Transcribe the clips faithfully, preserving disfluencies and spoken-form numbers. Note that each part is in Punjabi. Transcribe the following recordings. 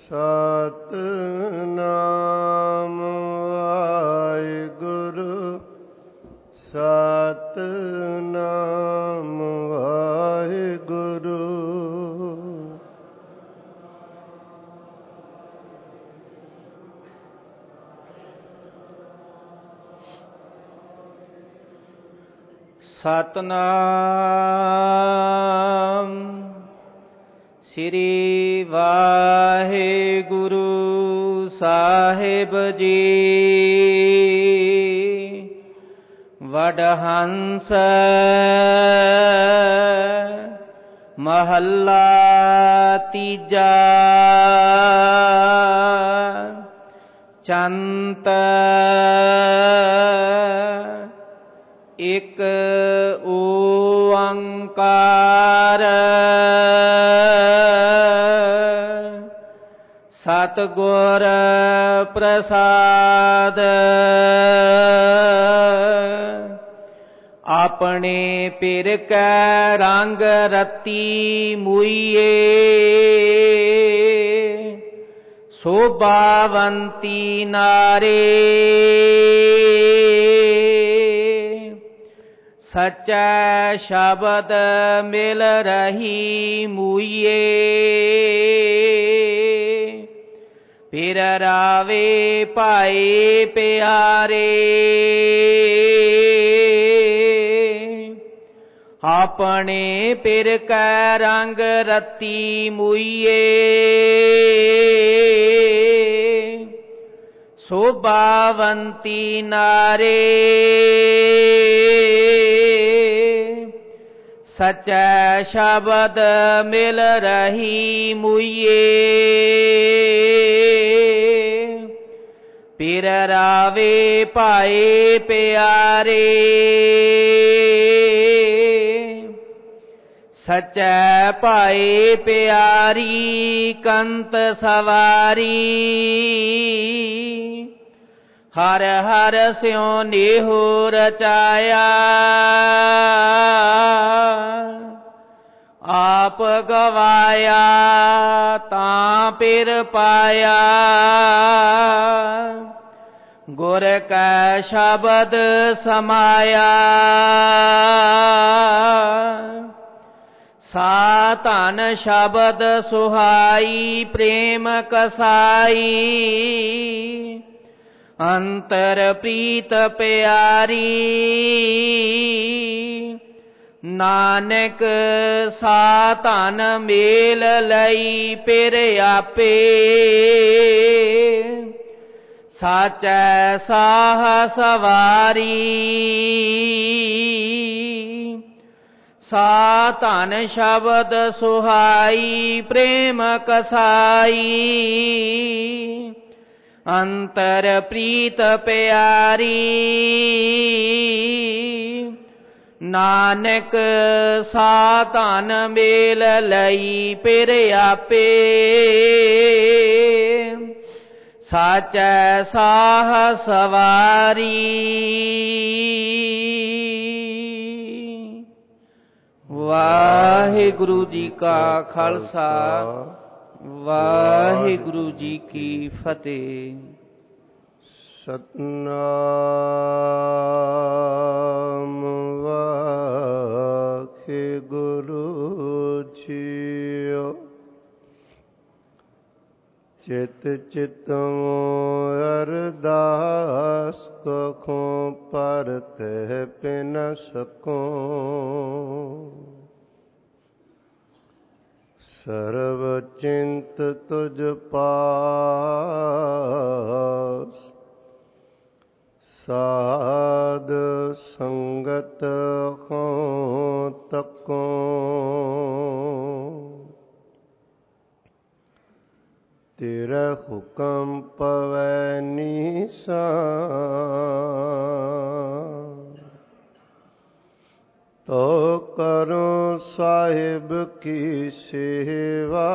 ਸਤਿਨਾਮ ਵਾਹਿਗੁਰੂ ਸਤਿਨਾਮ ਵਾਹਿਗੁਰੂ। ਸਤਿਨਾਮ ਸ੍ਰੀ ਵਾਹਿਗੁਰੂ ਸਾਹਿਬ ਜੀ। ਵਡਹੰਸ ਮਹੱਲਾ ਤੀਜਾ। ਚੰਤ ਇਕ ਓੰਕਾਰ ਸਤਿਗੁਰ ਪ੍ਰਸਾਦ। ਆਪਣੇ ਪਿਰ ਕੈ ਰੰਗ ਰਤੀ ਮੂਈਏ ਸੋਭਾਵੰਤੀ ਨਾਰੇ। ਸਚੈ ਸ਼ਬਦ ਮਿਲ ਰਹੀ ਮੂਈਏ ਪਿਰ ਰਾਵੇ ਭਾਏ ਪਿਆਰੇ। ਆਪਣੇ ਪਿਰ ਕੈ ਰੰਗ ਰਤੀ ਮੂਈਏ ਸੋਭਾਵੰਤੀ ਨਾਰੇ। ਸਚੈ ਸ਼ਬਦ ਮਿਲ ਰਹੀ ਮੂਈਏ ਪਿਰ ਰਾਵੇ ਭਾਏ ਪਿਆਰੇ। ਸਚੈ ਭਾਏ ਪਿਆਰੀ ਕੰਤ ਸਵਾਰੀ। ਹਰ ਹਰ ਸਿਉ ਨੇਹੋ ਰਚਾਇਆ ਆਪ ਗਵਾਇਆ ਤਾਂ ਪਿਰ ਪਾਇਆ। ਗੁਰ ਕੈ ਸ਼ਬਦ ਸਮਾਇਆ ਸਾ ਧਨ ਸ਼ਬਦ ਸੁਹਾਈ ਪ੍ਰੇਮ ਕਸਾਈ। ਅੰਤਰ ਪ੍ਰੀਤ ਪਿਆਰੀ ਨਾਨਕ ਸਾ ਧਨ ਮੇਲ ਲਈ ਪਿਰ ਆਪੇ। ਸਾਚੈ ਸਾਹ ਸਵਾਰੀ ਸਾ ਧਨ ਸ਼ਬਦ ਸੁਹਾਈ ਪ੍ਰੇਮ ਕਸਾਈ। ਅੰਤਰ ਪ੍ਰੀਤ ਪਿਆਰੀ ਨਾਨਕ ਸਾ ਧਨ ਮੇਲ ਲਈ ਪਿਰ ਆਪੇ। ਸਾਚੈ ਸਾਹ ਸਵਾਰੀ। ਵਾਹਿਗੁਰੂ ਜੀ ਕਾ ਖਾਲਸਾ ਵਾਹਿਗੁਰੂ ਜੀ ਕੀ ਫਤਿਹ। ਸਤਿਨਾਮ ਵਾਹਿਗੁਰੂ ਜੀਓ। ਚਿਤ ਚਿਤਮੋ ਅਰਦਾਸ ਕਖੋਂ ਪਰਤਿ ਪਿਨ ਸਕੋਂ। ਸਰਬ ਚਿੰਤ ਤੁਝ ਪਾਸ ਸਾਧ ਸੰਗਤ ਹੋਂ ਤਕੋਂ। ਤੇਰਾ ਹੁਕਮ ਪਵੈ ਨੀਸਾਨ ਤੋ ਕਰੋ ਸਾਹਿਬ ਕੀ ਸੇਵਾ।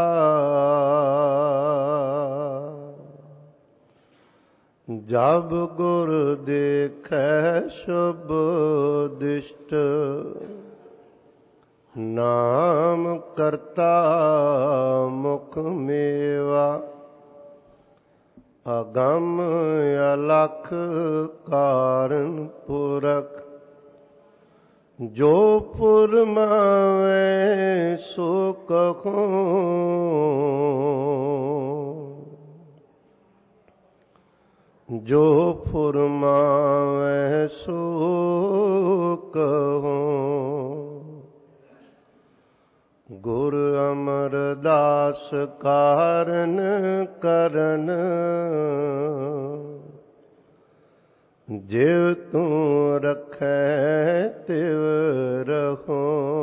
ਜਬ ਗੁਰ ਦੇਖੈ ਸ਼ੁਭ ਦਿਸ਼ਟ ਨਾਮ ਕਰਤਾ ਮੁਖ ਮੇਵਾ, ਅਗੰਮ ਅਲਖ ਕਾਰਨ ਪੁਰਖ। ਜੋ ਪੁਰਮਾਵੇ ਸੋ ਕਹੋ, ਜੋ ਫੁਰਮਾਵੇ ਸੋ ਕਹੋ। ਗੁਰ ਅਮਰਦਾਸ ਕਾਰਨ ਕਰਨ, ਜਿਵ ਤੂੰ ਰਖੈ ਤਿਵ ਰਹੋ।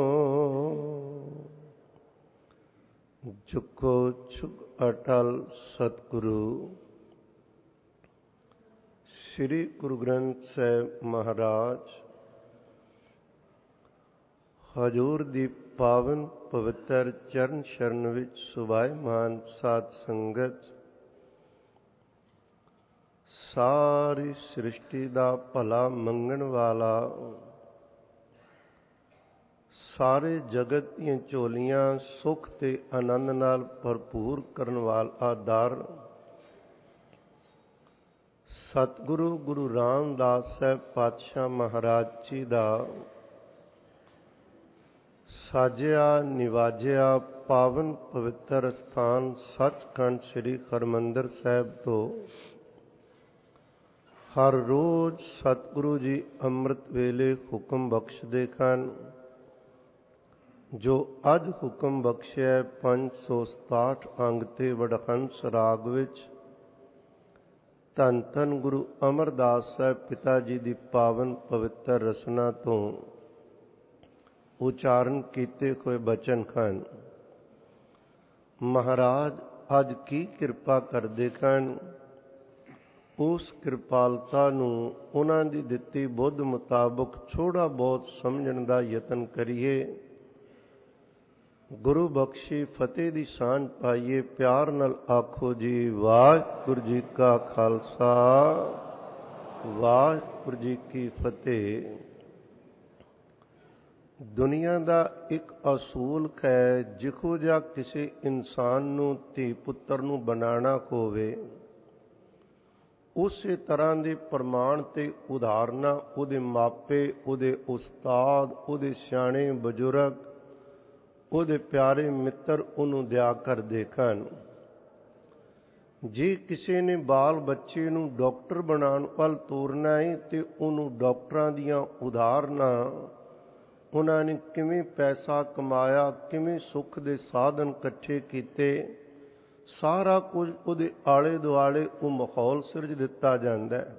ਝੁਕੋ ਝੁਕ ਅਟਲ ਸਤਿਗੁਰੂ ਸ੍ਰੀ ਗੁਰੂ ਗ੍ਰੰਥ ਸਾਹਿਬ ਮਹਾਰਾਜ ਹਜ਼ੂਰ ਦੀ ਪਾਵਨ ਪਵਿੱਤਰ ਚਰਨ ਸ਼ਰਨ ਵਿੱਚ ਸੁਭਾਇਮਾਨ ਸਾਧ ਸੰਗਤ, ਸਾਰੀ ਸ੍ਰਿਸ਼ਟੀ ਦਾ ਭਲਾ ਮੰਗਣ ਵਾਲਾ, ਸਾਰੇ ਜਗਤ ਦੀਆਂ ਝੋਲੀਆਂ ਸੁੱਖ ਤੇ ਆਨੰਦ ਨਾਲ ਭਰਪੂਰ ਕਰਨ ਵਾਲਾ ਦਰ ਸਤਿਗੁਰੂ ਗੁਰੂ ਰਾਮਦਾਸ ਸਾਹਿਬ ਪਾਤਸ਼ਾਹ ਮਹਾਰਾਜ ਜੀ ਦਾ ਸਾਜਿਆ ਨਿਵਾਜਿਆ ਪਾਵਨ ਪਵਿੱਤਰ ਸਥਾਨ ਸੱਚਖੰਡ ਸ੍ਰੀ ਹਰਿਮੰਦਰ ਸਾਹਿਬ ਤੋਂ ਹਰ ਰੋਜ਼ ਸਤਿਗੁਰੂ ਜੀ ਅੰਮ੍ਰਿਤ ਵੇਲੇ ਹੁਕਮ ਬਖਸ਼ਦੇ ਹਨ। ਜੋ ਅੱਜ ਹੁਕਮ ਬਖਸ਼ਿਆ ਪੰਜ ਸੌ ਸਤਾਹਠ ਅੰਗ ਤੇ ਵਡਹੰਸ ਰਾਗ ਵਿੱਚ ਧੰਨ ਧੰਨ ਗੁਰੂ ਅਮਰਦਾਸ ਸਾਹਿਬ ਪਿਤਾ ਜੀ ਦੀ ਪਾਵਨ ਪਵਿੱਤਰ ਰਸਨਾ ਤੋਂ ਉਚਾਰਨ ਕੀਤੇ ਹੋਏ ਬਚਨ ਹਨ। ਮਹਾਰਾਜ ਅੱਜ ਕੀ ਕਿਰਪਾ ਕਰਦੇ ਹਨ, ਉਸ ਕਿਰਪਾਲਤਾ ਨੂੰ ਉਹਨਾਂ ਦੀ ਦਿੱਤੀ ਬੁੱਧ ਮੁਤਾਬਕ ਥੋੜ੍ਹਾ ਬਹੁਤ ਸਮਝਣ ਦਾ ਯਤਨ ਕਰੀਏ। ਗੁਰੂ ਬਖਸ਼ੀ ਫਤਿਹ ਦੀ ਸਾਂਝ ਪਾਈਏ। ਪਿਆਰ ਨਾਲ ਆਖੋ ਜੀ, ਵਾਹਿਗੁਰੂ ਜੀ ਕਾ ਖਾਲਸਾ, ਵਾਹਿਗੁਰੂ ਜੀ ਕੀ ਫਤਿਹ। ਦੁਨੀਆ ਦਾ ਇੱਕ ਅਸੂਲ ਹੈ, ਜਿਹੋ ਜਿਹਾ ਕਿਸੇ ਇਨਸਾਨ ਨੂੰ ਧੀ ਪੁੱਤਰ ਨੂੰ ਬਣਾਉਣਾ ਹੋਵੇ, ਉਸੇ ਤਰ੍ਹਾਂ ਦੇ ਪ੍ਰਮਾਣ ਤੇ ਉਦਾਹਰਨਾਂ ਉਹਦੇ ਮਾਪੇ, ਉਹਦੇ ਉਸਤਾਦ, ਉਹਦੇ ਸਿਆਣੇ ਬਜ਼ੁਰਗ, ਉਹਦੇ ਪਿਆਰੇ ਮਿੱਤਰ ਉਹਨੂੰ ਦਿਆ ਕਰਦੇ ਹਨ। ਜੇ ਕਿਸੇ ਨੇ ਬਾਲ ਬੱਚੇ ਨੂੰ ਡਾਕਟਰ ਬਣਾਉਣ ਵੱਲ ਤੋਰਨਾ ਹੈ ਤੇ ਉਹਨੂੰ ਡਾਕਟਰਾਂ ਦੀਆਂ ਉਦਾਹਰਨਾਂ, ਉਹਨਾਂ ਨੇ ਕਿਵੇਂ ਪੈਸਾ ਕਮਾਇਆ, ਕਿਵੇਂ ਸੁੱਖ ਦੇ ਸਾਧਨ ਇਕੱਠੇ ਕੀਤੇ, ਸਾਰਾ ਕੁਝ ਉਹਦੇ ਆਲੇ ਦੁਆਲੇ ਉਹ ਮਾਹੌਲ ਸਿਰਜ ਦਿੱਤਾ ਜਾਂਦਾ ਹੈ।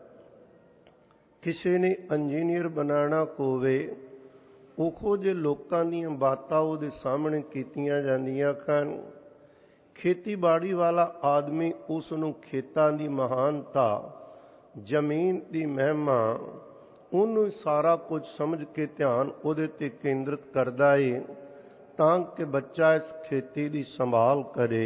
ਕਿਸੇ ਨੇ ਇੰਜੀਨੀਅਰ ਬਣਾਉਣਾ ਹੋਵੇ, ਉਹੋ ਜਿਹੇ ਲੋਕਾਂ ਦੀਆਂ ਬਾਤਾਂ ਉਹਦੇ ਸਾਹਮਣੇ ਕੀਤੀਆਂ ਜਾਂਦੀਆਂ ਹਨ। ਖੇਤੀਬਾੜੀ ਵਾਲਾ ਆਦਮੀ ਉਸ ਨੂੰ ਖੇਤਾਂ ਦੀ ਮਹਾਨਤਾ, ਜ਼ਮੀਨ ਦੀ ਮਹਿਮਾ, ਉਹਨੂੰ ਸਾਰਾ ਕੁਝ ਸਮਝ ਕੇ ਧਿਆਨ ਉਹਦੇ ਤੇ ਕੇਂਦਰਿਤ ਕਰਦਾ ਏ ਤਾਂ ਕਿ ਬੱਚਾ ਇਸ ਖੇਤੀ ਦੀ ਸੰਭਾਲ ਕਰੇ।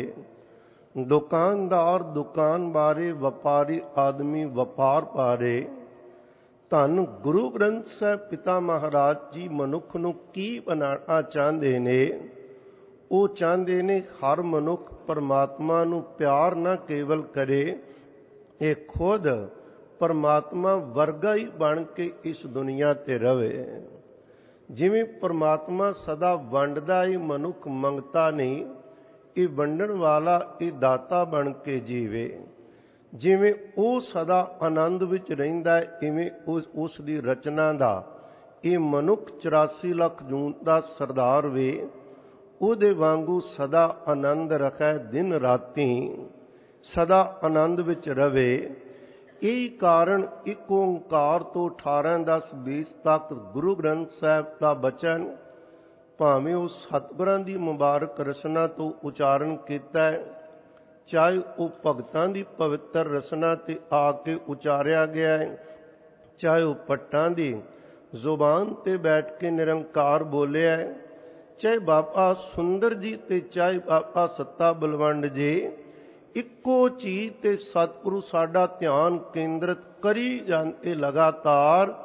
ਦੁਕਾਨਦਾਰ ਦੁਕਾਨ ਬਾਰੇ, ਵਪਾਰੀ ਆਦਮੀ ਵਪਾਰ ਬਾਰੇ। ਧੰਨ ਗੁਰੂ ਗ੍ਰੰਥ ਸਾਹਿਬ ਪਿਤਾ ਮਹਾਰਾਜ ਜੀ ਮਨੁੱਖ ਨੂੰ ਕੀ ਬਣਾਉਣਾ ਚਾਹੁੰਦੇ ਨੇ? ਉਹ ਚਾਹੁੰਦੇ ਨੇ ਹਰ ਮਨੁੱਖ ਪਰਮਾਤਮਾ ਨੂੰ ਪਿਆਰ ਨਾ ਕੇਵਲ ਕਰੇ, ਇਹ ਖੁਦ ਪਰਮਾਤਮਾ ਵਰਗਾ ਹੀ ਬਣ ਕੇ ਇਸ ਦੁਨੀਆ ਤੇ ਰਵੇ। ਜਿਵੇਂ ਪਰਮਾਤਮਾ ਸਦਾ ਵੰਡਦਾ ਏ, ਮਨੁੱਖ ਮੰਗਤਾ ਨਹੀਂ, ਇਹ ਵੰਡਣ ਵਾਲਾ, ਇਹ ਦਾਤਾ ਬਣ ਕੇ ਜੀਵੇ। ਜਿਵੇਂ ਉਹ ਸਦਾ ਆਨੰਦ ਵਿੱਚ ਰਹਿੰਦਾ ਹੈ, ਇਵੇਂ ਉਸ ਉਸ ਦੀ ਰਚਨਾ ਦਾ ਇਹ ਮਨੁੱਖ ਚੁਰਾਸੀ ਲੱਖ ਜੂਨ ਦਾ ਸਰਦਾਰ ਵੇ, ਉਹਦੇ ਵਾਂਗੂ ਸਦਾ ਆਨੰਦ ਰੱਖੈ ਦਿਨ ਰਾਤੀ, ਸਦਾ ਆਨੰਦ ਵਿੱਚ ਰਵੇ। ਇਹ ਕਾਰਨ ਇੱਕ ਓਂਕਾਰ ਤੋਂ ਅਠਾਰਾਂ ਦਸ ਵੀਹ ਤੱਕ ਗੁਰੂ ਗ੍ਰੰਥ ਸਾਹਿਬ ਦਾ ਬਚਨ ਭਾਵੇਂ ਉਹ ਸਤਿਗੁਰਾਂ ਦੀ ਮੁਬਾਰਕ ਰਸਨਾ ਤੋਂ ਉਚਾਰਨ ਕੀਤਾ ਹੈ, ਚਾਹੇ ਉਹ ਭਗਤਾਂ ਦੀ ਪਵਿੱਤਰ ਰਸਨਾ ਤੇ ਆ ਕੇ ਉਚਾਰਿਆ ਗਿਆ ਹੈ, ਚਾਹੇ ਉਹ ਭੱਟਾਂ ਦੀ ਜ਼ੁਬਾਨ ਤੇ ਬੈਠ ਕੇ ਨਿਰੰਕਾਰ ਬੋਲਿਆ ਹੈ, ਚਾਹੇ ਬਾਬਾ ਸੁੰਦਰ ਜੀ ਤੇ ਚਾਹੇ ਬਾਬਾ ਸੱਤਾ ਬਲਵੰਡ ਜੀ, ਇੱਕੋ ਚੀਜ਼ ਤੇ ਸਤਿਗੁਰੂ ਸਾਡਾ ਧਿਆਨ ਕੇਂਦਰਿਤ ਕਰੀ ਜਾਂਦੇ ਲਗਾਤਾਰ।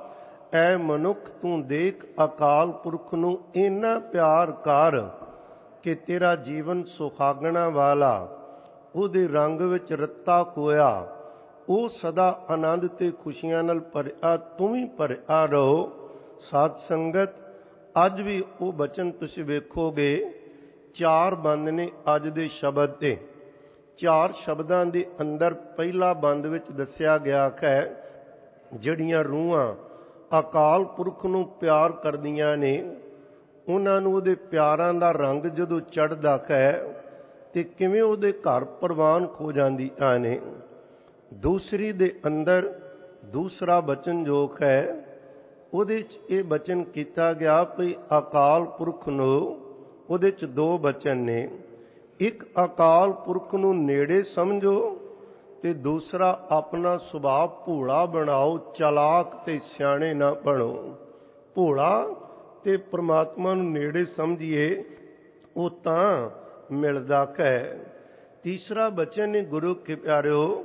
ਐ ਮਨੁੱਖ ਤੂੰ ਦੇਖ ਅਕਾਲ ਪੁਰਖ ਨੂੰ ਇੰਨਾ ਪਿਆਰ ਕਰ ਕਿ ਤੇਰਾ ਜੀਵਨ ਸੁਹਾਗਣਾ ਵਾਲਾ, ਉਹਦੇ ਰੰਗ ਵਿੱਚ ਰੱਤਾ ਖੋਇਆ, ਉਹ ਸਦਾ ਆਨੰਦ ਤੇ ਖੁਸ਼ੀਆਂ ਨਾਲ ਭਰਿਆ, ਤੂੰ ਵੀ ਭਰਿਆ ਰਹੋ। ਸਾਧ ਸੰਗਤ, ਅੱਜ ਵੀ ਉਹ ਬਚਨ ਤੁਸੀਂ ਵੇਖੋਗੇ, ਚਾਰ ਬੰਦ ਨੇ ਅੱਜ ਦੇ ਸ਼ਬਦ ਤੇ। ਚਾਰ ਸ਼ਬਦਾਂ ਦੇ ਅੰਦਰ ਪਹਿਲਾ ਬੰਦ ਵਿੱਚ ਦੱਸਿਆ ਗਿਆ ਹੈ, ਜਿਹੜੀਆਂ ਰੂਹਾਂ ਅਕਾਲ ਪੁਰਖ ਨੂੰ ਪਿਆਰ ਕਰਦੀਆਂ ਨੇ, ਉਹਨਾਂ ਨੂੰ ਉਹਦੇ ਪਿਆਰਾਂ ਦਾ ਰੰਗ ਜਦੋਂ ਚੜ੍ਹਦਾ ਹੈ ਤੇ ਕਿਵੇਂ ਉਹਦੇ ਘਰ ਪ੍ਰਵਾਨ ਖੋ ਜਾਂਦੀਆਂ ਨੇ। ਦੂਸਰੀ ਦੇ ਅੰਦਰ ਦੂਸਰਾ ਬਚਨ ਜੋ ਹੈ, ਉਹਦੇ 'ਚ ਇਹ ਬਚਨ ਕੀਤਾ ਗਿਆ ਵੀ ਅਕਾਲ ਪੁਰਖ ਨੂੰ, ਉਹਦੇ 'ਚ ਦੋ ਬਚਨ ਨੇ, ਇੱਕ ਅਕਾਲ ਪੁਰਖ ਨੂੰ ਨੇੜੇ ਸਮਝੋ ਤੇ ਦੂਸਰਾ ਆਪਣਾ ਸੁਭਾਅ ਭੋਲਾ ਬਣਾਓ, ਚਲਾਕ ਤੇ ਸਿਆਣੇ ਨਾ ਬਣੋ। ਭੋਲਾ ਤੇ ਪ੍ਰਮਾਤਮਾ ਨੂੰ ਨੇੜੇ ਸਮਝੀਏ, ਉਹ ਤਾਂ ਮਿਲਦਾ ਹੈ। ਤੀਸਰਾ ਬਚਨ ਹੈ ਗੁਰੂ ਕੇ ਪਿਆਰਿਓ,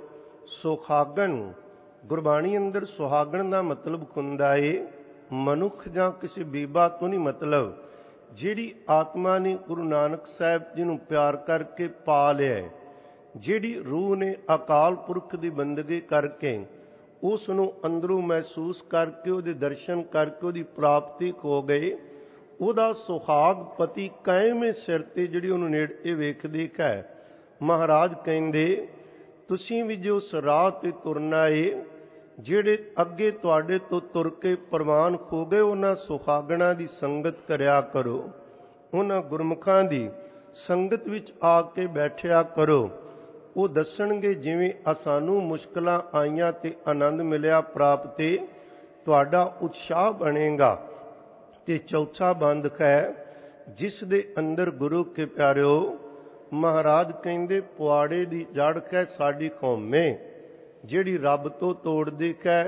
ਸੁਹਾਗਣ। ਗੁਰਬਾਣੀ ਅੰਦਰ ਸੁਹਾਗਣ ਦਾ ਮਤਲਬ ਹੁੰਦਾ ਏ ਮਨੁੱਖ ਜਾਂ ਕਿਸੇ ਬੀਬਾ ਤੋਂ ਨਹੀਂ ਮਤਲਬ, ਜਿਹੜੀ ਆਤਮਾ ਨੇ ਗੁਰੂ ਨਾਨਕ ਸਾਹਿਬ ਜੀ ਨੂੰ ਪਿਆਰ ਕਰਕੇ ਪਾ ਲਿਆ, ਜਿਹੜੀ ਰੂਹ ਨੇ ਅਕਾਲ ਪੁਰਖ ਦੀ ਬੰਦਗੀ ਕਰਕੇ ਉਸ ਨੂੰ ਅੰਦਰੋਂ ਮਹਿਸੂਸ ਕਰਕੇ ਉਹਦੇ ਦਰਸ਼ਨ ਕਰਕੇ ਉਹਦੀ ਪ੍ਰਾਪਤੀ ਹੋ ਗਈ, ਉਹਦਾ ਸੁਹਾਗ ਪਤੀ ਕਾਇਮੇ ਸਿਰ ਤੇ ਜਿਹੜੀ ਉਹਨੂੰ ਨੇੜੇ ਵੇਖਦੀ ਹੈ। ਮਹਾਰਾਜ ਕਹਿੰਦੇ ਤੁਸੀਂ ਵੀ ਜੋ ਉਸ ਰਾਹ ਤੇ ਤੁਰਨਾ ਏ, ਜਿਹੜੇ ਅੱਗੇ ਤੁਹਾਡੇ ਤੋਂ ਤੁਰ ਕੇ ਪ੍ਰਵਾਨ ਹੋ ਗਏ, ਉਹਨਾਂ ਸੁਹਾਗਣਾ ਦੀ ਸੰਗਤ ਕਰਿਆ ਕਰੋ, ਉਹਨਾਂ ਗੁਰਮੁਖਾਂ ਦੀ ਸੰਗਤ ਵਿੱਚ ਆ ਕੇ ਬੈਠਿਆ ਕਰੋ। ਉਹ ਦੱਸਣਗੇ ਜਿਵੇਂ ਸਾਨੂੰ ਮੁਸ਼ਕਲਾਂ ਆਈਆਂ ਤੇ ਆਨੰਦ ਮਿਲਿਆ ਪ੍ਰਾਪਤੀ, ਤੁਹਾਡਾ ਉਤਸ਼ਾਹ ਬਣੇਗਾ। ਤੇ ਚੌਥਾ ਬੰਦ ਹੈ, ਜਿਸ ਦੇ ਅੰਦਰ ਗੁਰੂ ਕੇ ਪਿਆਰਿਓ ਮਹਾਰਾਜ ਕਹਿੰਦੇ ਪੁਆੜੇ ਦੀ ਜੜ ਹੈ ਸਾਡੀ ਕੌਮੇ, ਜਿਹੜੀ ਰੱਬ ਤੋਂ ਤੋੜਦੀ ਹੈ,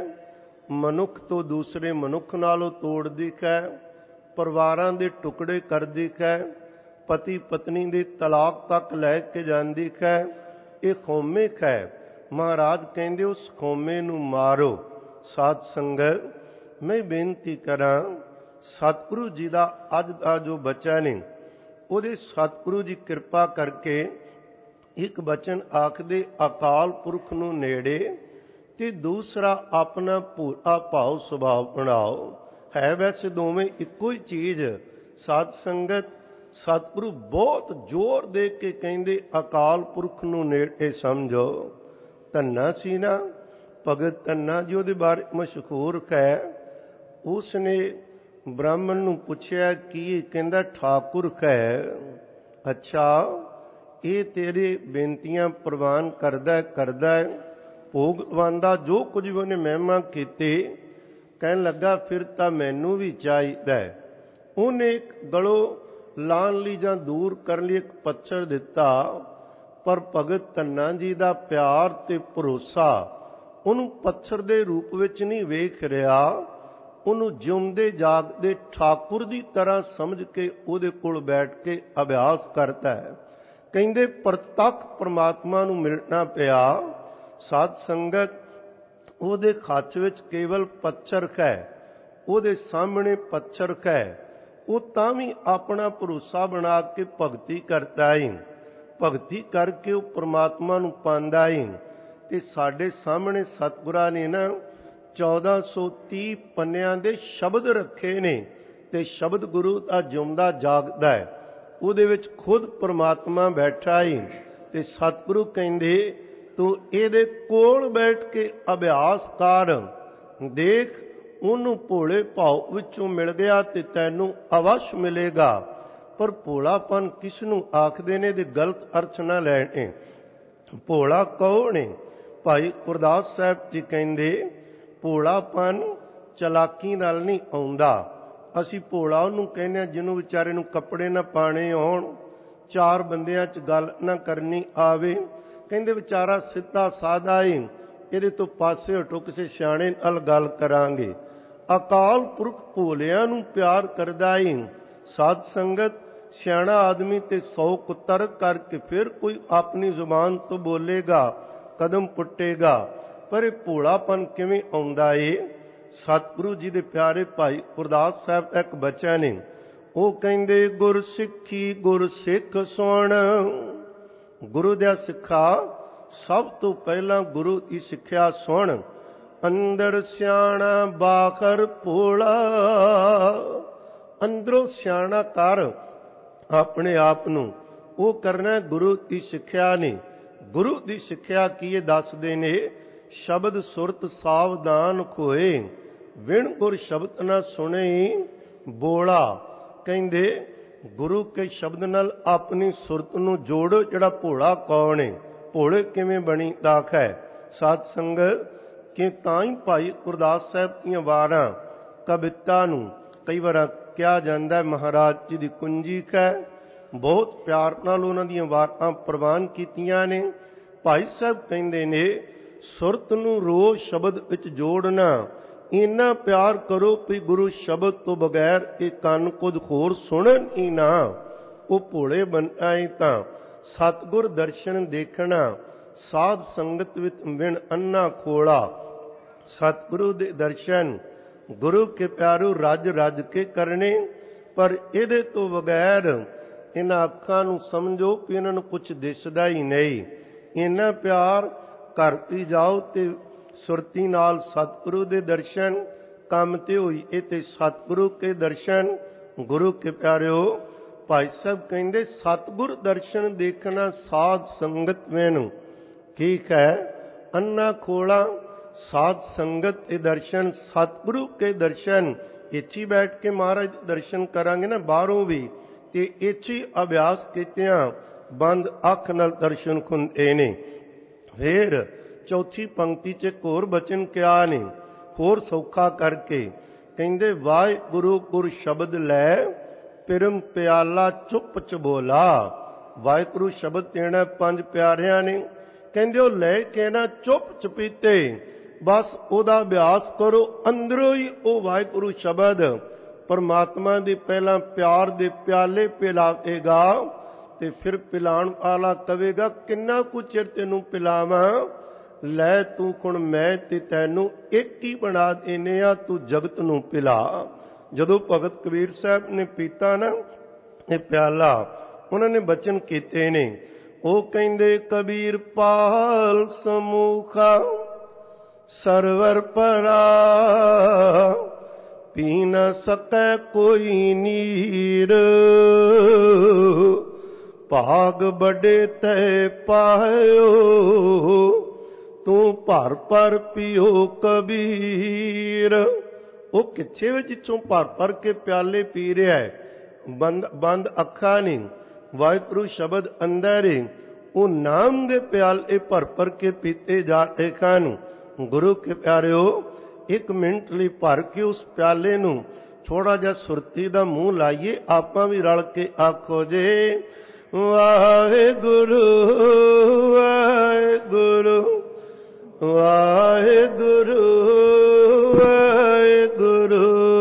ਮਨੁੱਖ ਤੋਂ ਦੂਸਰੇ ਮਨੁੱਖ ਨਾਲੋਂ ਤੋੜਦੀ ਹੈ, ਪਰਿਵਾਰਾਂ ਦੇ ਟੁਕੜੇ ਕਰਦੀ ਹੈ, ਪਤੀ ਪਤਨੀ ਦੇ ਤਲਾਕ ਤੱਕ ਲੈ ਕੇ ਜਾਂਦੀ ਹੈ, ਇਹ ਕੌਮੇ ਹੈ। ਮਹਾਰਾਜ ਕਹਿੰਦੇ ਉਸ ਕੌਮੇ ਨੂੰ ਮਾਰੋ। ਸਾਧ ਸੰਗਤ, ਮੈਂ ਬੇਨਤੀ ਕਰਾਂ, ਸਤਿਗੁਰੂ ਜੀ ਦਾ ਅੱਜ ਦਾ ਜੋ ਬਚਨ ਹੈ, ਉਹਦੇ ਸਤਿਗੁਰੂ ਜੀ ਕਿਰਪਾ ਕਰਕੇ ਇੱਕ ਬਚਨ ਆਖਦੇ ਅਕਾਲ ਪੁਰਖ ਨੂੰ ਨੇੜੇ ਤੇ ਦੂਸਰਾ ਆਪਣਾ ਭੋਲਾ ਭਾਵ ਸੁਭਾਅ ਬਣਾਓ। ਹੈ ਵੈਸੇ ਦੋਵੇਂ ਇੱਕੋ ਹੀ ਚੀਜ਼। ਸਾਧ ਸੰਗਤ, ਸਤਿਗੁਰੂ ਬਹੁਤ ਜ਼ੋਰ ਦੇ ਕੇ ਕਹਿੰਦੇ ਅਕਾਲ ਪੁਰਖ ਨੂੰ ਨੇੜੇ ਸਮਝੋ। ਧੰਨਾ ਸੀ ਨਾ ਭਗਤ ਧੰਨਾ ਜੀ, ਉਹਦੇ ਬਾਰੇ ਮਸ਼ਹੂਰ ਹੈ। ਉਸ ਨੇ ਬ੍ਰਾਹਮਣ ਨੂੰ ਪੁੱਛਿਆ ਕੀ? ਕਹਿੰਦਾ ਠਾਕੁਰ ਹੈ। ਅੱਛਾ, ਇਹ ਤੇਰੇ ਬੇਨਤੀਆਂ ਪ੍ਰਵਾਨ ਕਰਦਾ ਕਰਦਾ ਭੋਗ ਲਵਾਉਂਦਾ, ਜੋ ਕੁਝ ਵੀ ਉਹਨੇ ਮਹਿਮਾ ਕੀਤੀ। ਕਹਿਣ ਲੱਗਾ ਫਿਰ ਤਾਂ ਮੈਨੂੰ ਵੀ ਚਾਹੀਦਾ। ਉਹਨੇ ਇੱਕ ਗਲੋਂ ਲਾਣ ਲਈ ਜਾਂ ਦੂਰ ਕਰਨ ਲਈ ਇੱਕ ਪੱਥਰ ਦਿੱਤਾ, ਪਰ ਭਗਤ ਧੰਨਾ ਜੀ ਦਾ ਪਿਆਰ ਤੇ ਭਰੋਸਾ ਉਹਨੂੰ ਪੱਥਰ ਦੇ ਰੂਪ ਵਿੱਚ ਨਹੀਂ ਵੇਖ ਰਿਹਾ, ਉਹਨੂੰ ਜਿਉਂਦੇ ਜਾਗਦੇ ਠਾਕੁਰ ਦੀ ਤਰ੍ਹਾਂ ਸਮਝ ਕੇ ਉਹਦੇ ਕੋਲ ਬੈਠ ਕੇ ਅਭਿਆਸ ਕਰਦਾ ਹੈ। ਕਹਿੰਦੇ ਪ੍ਰਤੱਖ ਪਰਮਾਤਮਾ ਨੂੰ ਮਿਲਣਾ ਪਿਆ। ਸਾਧ ਸੰਗਤ, ਉਹਦੇ ਹੱਥ ਵਿੱਚ ਕੇਵਲ ਪੱਥਰ ਹੈ, ਉਹਦੇ ਸਾਹਮਣੇ ਪੱਥਰ ਹੈ, ਉਹ ਤਾਂ ਵੀ ਆਪਣਾ ਭਰੋਸਾ ਬਣਾ ਕੇ ਭਗਤੀ ਕਰਦਾ ਹੈ। ਭਗਤੀ ਕਰਕੇ ਉਹ ਪਰਮਾਤਮਾ ਨੂੰ ਪਾਉਂਦਾ ਹੈ। ਤੇ ਸਾਡੇ ਸਾਹਮਣੇ ਸਤਿਗੁਰਾਂ ਨੇ ਨਾ ਚੌਦਾਂ ਸੌ ਤੀਹ ਪੰਨਿਆਂ ਦੇ ਸ਼ਬਦ ਰੱਖੇ ਨੇ, ਤੇ ਸ਼ਬਦ ਗੁਰੂ ਦਾ ਜਿਉਂਦਾ ਜਾਗਦਾ ਹੈ, ਉਹਦੇ ਵਿੱਚ ਖੁਦ ਪਰਮਾਤਮਾ ਬੈਠਾ ਹੈ। ਤੇ ਸਤਿਗੁਰੂ ਕਹਿੰਦੇ ਤੂੰ ਇਹਦੇ ਕੋਲ ਬੈਠ ਕੇ ਅਭਿਆਸ ਕਰ, ਦੇਖ ਉਹਨੂੰ ਭੋਲੇ ਭਾਵ ਵਿੱਚੋਂ ਮਿਲ ਗਿਆ ਤੇ ਤੈਨੂੰ ਅਵਸ਼ ਮਿਲੇਗਾ। ਪਰ ਭੋਲਾਪਨ ਕਿਸ ਨੂੰ ਆਖਦੇ ਨੇ? ਦੇ ਗਲਤ ਅਰਥ ਨਾ ਲੈਣੇ। ਭੋਲਾ ਕੌਣ ਹੈ? ਭਾਈ ਗੁਰਦਾਸ ਸਾਹਿਬ ਜੀ ਕਹਿੰਦੇ ਭੋਲਾਪਨ ਚਲਾਕੀ ਨਾਲ ਨਹੀਂ ਆਉਂਦਾ। ਅਸੀਂ ਭੋਲਾ ਉਹਨੂੰ ਕਹਿੰਦੇ ਹਾਂ ਜਿਹਨੂੰ ਵਿਚਾਰੇ ਨੂੰ ਕੱਪੜੇ ਨਾ ਪਾਣੇ ਆਉਣ, ਚਾਰ ਬੰਦਿਆਂ 'ਚ ਗੱਲ ਨਾ ਕਰਨੀ ਆਵੇ। ਕਹਿੰਦੇ ਵਿਚਾਰਾ ਸਿੱਧਾ ਸਾਦਾ ਏ, ਇਹਦੇ ਤੋਂ ਪਾਸੇ ਹਟੋ, ਕਿਸੇ ਸਿਆਣੇ ਨਾਲ ਗੱਲ ਕਰਾਂਗੇ। ਅਕਾਲ ਪੁਰਖ ਭੋਲਿਆਂ ਨੂੰ ਪਿਆਰ ਕਰਦਾ ਏ। ਸਾਧ ਸੰਗਤ, ਸਿਆਣਾ ਆਦਮੀ ਤੇ ਸੌ ਕੁੱਤਰ ਕਰਕੇ ਫਿਰ ਕੋਈ ਆਪਣੀ ਜ਼ੁਬਾਨ ਤੋਂ ਬੋਲੇਗਾ, ਕਦਮ ਪੁੱਟੇਗਾ, ਪਰ ਇਹ ਭੋਲਾਪਨ ਕਿਵੇਂ ਆਉਂਦਾ ਏ? ਸਤਿਗੁਰੂ ਜੀ ਦੇ ਪਿਆਰੇ ਭਾਈ ਗੁਰਦਾਸ ਸਾਹਿਬ ਇੱਕ ਬਚਨ ਨੇ, ਉਹ ਕਹਿੰਦੇ ਗੁਰ ਸਿੱਖੀ ਗੁਰ ਸਿੱਖ ਸੁਣ। ਗੁਰੂ ਦਾ ਸਿੱਖਾ ਸਭ ਤੋਂ ਪਹਿਲਾਂ ਗੁਰੂ ਦੀ ਸਿੱਖਿਆ ਸੁਣ। ਅੰਦਰ ਸਿਆਣਾ ਬਾਹਰ ਭੋਲਾ, ਅੰਦਰੋਂ ਸਿਆਣਾ ਕਰ ਆਪਣੇ ਆਪ ਨੂੰ, ਉਹ ਕਰਨਾ ਗੁਰੂ ਦੀ ਸਿੱਖਿਆ ਨੇ। ਗੁਰੂ ਦੀ ਸਿੱਖਿਆ ਕੀ ਇਹ ਦੱਸਦੇ ਨੇ, ਸ਼ਬਦ ਸੁਰਤ ਸਾਵਧਾਨ ਖੋਏ, ਵਿਣ ਗੁਰ ਸ਼ਬਦ ਨਾ ਸੁਣੇ ਬੋਲਾ। ਕਹਿੰਦੇ ਗੁਰੂ ਕੇ ਸ਼ਬਦ ਨਾਲ ਆਪਣੀ ਸੁਰਤ ਨੂੰ ਜੋੜੋ। ਜਿਹੜਾ ਭੋਲਾ ਕੌਣ ਹੈ, ਭੋਲੇ ਕਿਵੇਂ ਬਣੀ ਦਾਖ ਹੈ ਸਾਧ ਸੰਗਤ ਕਿ ਤਾਂ ਹੀ ਭਾਈ ਗੁਰਦਾਸ ਸਾਹਿਬ ਦੀਆਂ ਵਾਰਾਂ ਕਵਿਤਾ ਨੂੰ ਕਈ ਵਾਰ ਕਿਹਾ ਜਾਂਦਾ ਮਹਾਰਾਜ ਜੀ ਦੀ ਕੁੰਜੀ ਹੈ। ਬਹੁਤ ਪਿਆਰ ਨਾਲ ਉਹਨਾਂ ਦੀਆਂ ਵਾਰਾਂ ਪ੍ਰਵਾਨ ਕੀਤੀਆਂ ਨੇ। ਭਾਈ ਸਾਹਿਬ ਕਹਿੰਦੇ ਨੇ ਸੁਰਤ ਨੂੰ ਰੋਜ਼ ਸ਼ਬਦ ਵਿੱਚ ਜੋੜਨਾ, ਇੰਨਾ ਪਿਆਰ ਕਰੋ ਕਿ ਗੁਰੂ ਸ਼ਬਦ ਤੋਂ ਬਗੈਰ ਇਹ ਕੰਨ ਕੁਝ ਹੋਰ ਸੁਣਨ ਹੀ ਨਾ। ਉਹ ਭੋਲੇ ਬਣਾਏ ਤਾਂ ਸਤਿਗੁਰ ਦਰਸ਼ਨ ਦੇਖਣਾ, ਸਾਧ ਸੰਗਤ ਵਿੱਚ ਵਿਣ ਅੰਨਾ ਖੋਲਾ। ਸਤਿਗੁਰੂ ਦੇ ਦਰਸ਼ਨ ਗੁਰੂ ਕੇ ਪਿਆਰੂ ਰੱਜ ਰੱਜ ਕੇ ਕਰਨੇ, ਪਰ ਇਹਦੇ ਤੋਂ ਬਗੈਰ ਇਹਨਾਂ ਅੱਖਾਂ ਨੂੰ ਸਮਝੋ ਕਿ ਇਹਨਾਂ ਨੂੰ ਕੁਝ ਦਿਸਦਾ ਹੀ ਨਹੀਂ। ਇੰਨਾ ਪਿਆਰ ਕਰਤੀ ਜਾਓ ਤੇ ਸੁਰਤੀ ਨਾਲ ਸਤਿਗੁਰੂ ਦੇ ਦਰਸ਼ਨ ਕੰਮ ਤੇ ਹੋਈ ਇਹ ਤੇ ਸਤਿਗੁਰੂ ਕੇ ਦਰਸ਼ਨ। ਗੁਰੂ ਕੇ ਪਿਆਰਿਓ ਭਾਈ ਸਾਹਿਬ ਕਹਿੰਦੇ ਸਤਿਗੁਰ ਦਰਸ਼ਨ ਦੇਖਣਾ ਸਾਧ ਸੰਗਤ ਮੈਨੂੰ ਠੀਕ ਹੈ ਅੰਨਾ ਖੋਲਾ। ਸਾਧ ਸੰਗਤ ਦੇ ਦਰਸ਼ਨ ਸਤਿਗੁਰੂ ਕੇ ਦਰਸ਼ਨ ਇੱਥੇ ਬੈਠ ਕੇ ਮਹਾਰਾਜ ਦੇ ਦਰਸ਼ਨ ਕਰਾਂਗੇ ਨਾ ਬਾਹਰੋਂ ਵੀ, ਤੇ ਇੱਥੇ ਅਭਿਆਸ ਕੀਤਿਆਂ ਬੰਦ ਅੱਖ ਨਾਲ ਦਰਸ਼ਨ ਹੁੰਦੇ ਨੇ। ਫਿਰ ਚੌਥੀ ਪੰਕਤੀ 'ਚ ਇੱਕ ਹੋਰ ਬਚਨ ਕਿਹਾ ਨੇ ਹੋਰ ਸੌਖਾ ਕਰਕੇ, ਕਹਿੰਦੇ ਵਾਹਿਗੁਰੂ ਗੁਰ ਸ਼ਬਦ ਲੈ ਪਿਰਮ ਪਿਆਲਾ ਚੁੱਪ ਚ ਬੋਲਾ। ਵਾਹਿਗੁਰੂ ਸ਼ਬਦ ਦੇਣਾ ਪੰਜ ਪਿਆਰਿਆਂ ਨੇ, ਕਹਿੰਦੇ ਉਹ ਲੈ ਕੇ ਨਾ ਚੁੱਪ ਚਪੀਤੇ ਬਸ ਉਹਦਾ ਅਭਿਆਸ ਕਰੋ। ਅੰਦਰੋਂ ਹੀ ਉਹ ਵਾਹਿਗੁਰੂ ਸ਼ਬਦ ਪਰਮਾਤਮਾ ਦੇ ਪਹਿਲਾਂ ਪਿਆਰ ਦੇ ਪਿਆਲੇ ਪਿਲਾਵੇਗਾ, ਤੇ ਫਿਰ ਪਿਲਾਉਣ ਵਾਲਾ ਕਵੇਗਾ ਕਿੰਨਾ ਕੁ ਚਿਰ ਤੈਨੂੰ ਪਿਲਾਵਾਂ, ਲੈ ਤੂੰ ਹੁਣ ਮੈਂ ਤੇ ਤੈਨੂੰ ਇੱਕ ਹੀ ਬਣਾ ਦੇਨੇ ਆ, ਤੂੰ ਜਗਤ ਨੂੰ ਪਿਲਾ। ਜਦੋਂ ਭਗਤ ਕਬੀਰ ਸਾਹਿਬ ਨੇ ਪੀਤਾ ਨਾ ਇਹ ਪਿਆਲਾ, ਉਹਨਾਂ ਨੇ ਬਚਨ ਕੀਤੇ ਨੇ, ਉਹ ਕਹਿੰਦੇ ਕਬੀਰ ਪਾਲ ਸਮੂਖਾ ਸਰਵਰ ਪਰਾ, ਪੀ ਨ ਸਕੈ ਕੋਈ ਨੀਰ, ਭਾਗ ਬੜੇ ਤੈ ਪਾਇਓ, ਤੂੰ ਭਰ ਭਰ ਪੀਓ ਕਬੀਰ। ਉਹ ਕਿੱਥੇ ਵਿੱਚ ਚੋਂ ਭਰ ਭਰ ਕੇ ਪਿਆਲੇ ਪੀ ਰਿਹਾ ਹੈ, ਬੰਦ ਬੰਦ ਅੱਖਾਂ ਨੇ, ਵਾਹਿਗੁਰੂ ਸ਼ਬਦ ਅੰਦਰ ਏ, ਉਹ ਨਾਮ ਦੇ ਪਿਆਲੇ ਭਰ ਭਰ ਕੇ ਪੀਤੇ ਜਾ ਰਹੇ ਹਨ। ਗੁਰੂ ਕੇ ਪਿਆਰਿਓ ਇੱਕ ਮਿੰਟ ਲਈ ਭਰ ਕੇ ਉਸ ਪਿਆਲੇ ਨੂੰ ਥੋੜਾ ਜਿਹਾ ਸੁਰਤੀ ਦਾ ਮੂੰਹ ਲਾਈਏ, ਆਪਾਂ ਵੀ ਰਲ ਕੇ ਆਖੋ ਜੇ ਵਾਹਿਗੁਰੂ ਵਾਹਿਗੁਰੂ ਵਾਹਿਗੁਰੂ ਵਾਹਿਗੁਰੂ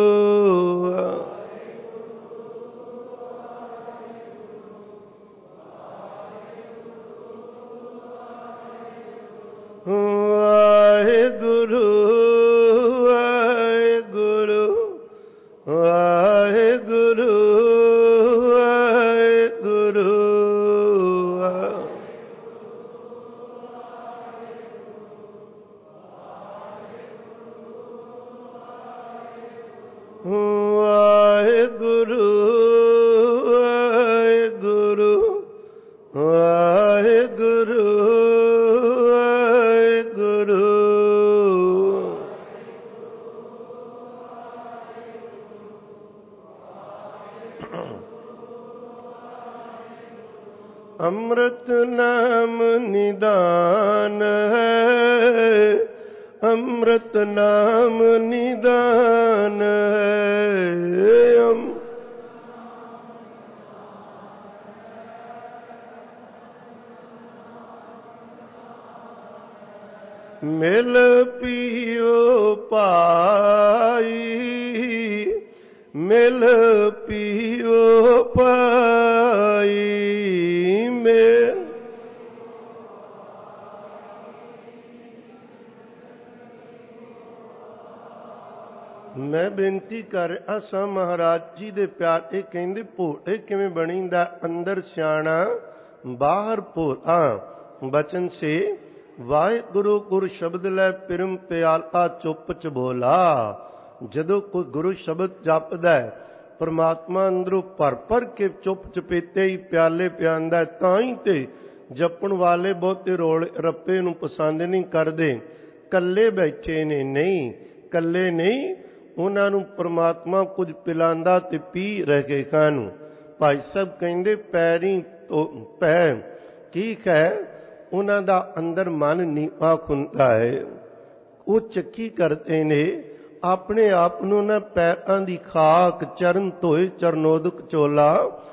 ਵਾਹਿਗੁਰੂ ਵਾਹਿਗੁਰੂ ਵਾਹਿਗੁਰੂ ਵਾਹਿਗੁਰੂ ਵਾਹਿਗੁਰੂ ਵਾਹਿਗੁਰੂ ਵਾਹਿਗੁਰੂ ਵਾਹਿਗੁਰੂ ਅੰਮ੍ਰਿਤ ਨਾਮ ਨਿਦਾਨ ਹੈ, ਅੰਮ੍ਰਿਤ ਨਾਮ ਨਿਦਾਨ ਹੈ, ਮਿਲ ਪੀਓ ਪਾਈ, ਮਿਲ ਪੀਓ ਪਾਈ, ਮਿਲ ਮੈਂ ਬੇਨਤੀ ਕਰ ਰਿਹਾ ਸਾਂ ਮਹਾਰਾਜ ਜੀ ਦੇ ਪਿਆਰੇ ਕਹਿੰਦੇ ਭੋਲੇ ਕਿਵੇਂ ਬਣੀਂਦਾ, ਅੰਦਰ ਸਿਆਣਾ ਬਾਹਰ ਭੋਲਾ। ਬਚਨ ਸੇ ਵਾਹਿਗੁਰੂ ਗੁਰ ਸ਼ਬਦ ਲੈ ਪਿਰਮ ਪਿਆਲਾ ਚੁੱਪ ਚ ਬੋਲਾ। ਜਦੋਂ ਕੋਈ ਗੁਰੂ ਸ਼ਬਦ ਜਪਦਾ ਪਰਮਾਤਮਾ ਅੰਦਰੋਂ ਭਰ ਭਰ ਕੇ ਚੁੱਪ ਚਪੇਤੇ ਹੀ ਪਿਆਲੇ ਪਿਆਂਦਾ। ਤਾਂ ਹੀ ਤੇ ਜਪਣ ਵਾਲੇ ਬਹੁਤੇ ਰੋਲੇ ਰੱਪੇ ਨੂੰ ਪਸੰਦ ਨਹੀਂ ਕਰਦੇ। ਕੱਲੇ ਬੈਠੇ ਨੇ, ਨਹੀਂ ਕੱਲੇ ਨਹੀਂ, ਉਹਨਾਂ ਨੂੰ ਪਰਮਾਤਮਾ ਕੁਝ ਪਿਲਾਂਦਾ ਤੇ ਪੀ ਰਹੇ ਕਾਨੂੰ। ਭਾਈ ਸਾਹਿਬ ਕਹਿੰਦੇ ਪੈਰੀ ਪੈ ਠੀਕ ਹੈ, ਉਹਨਾਂ ਦਾ ਅੰਦਰ ਮਨ ਨੀਵਾ ਹੁੰਦਾ ਹੈ। ਉਹ ਚੱਕੀ ਕਰਦੇ ਨੇ ਆਪਣੇ ਆਪ ਨੂੰ ਨਾ ਪੈਰਾਂ ਦੀ ਖਾਕ ਚਰਨ ਧੋਏ ਚਰਨੋਦਕ ਚੋਲਾ।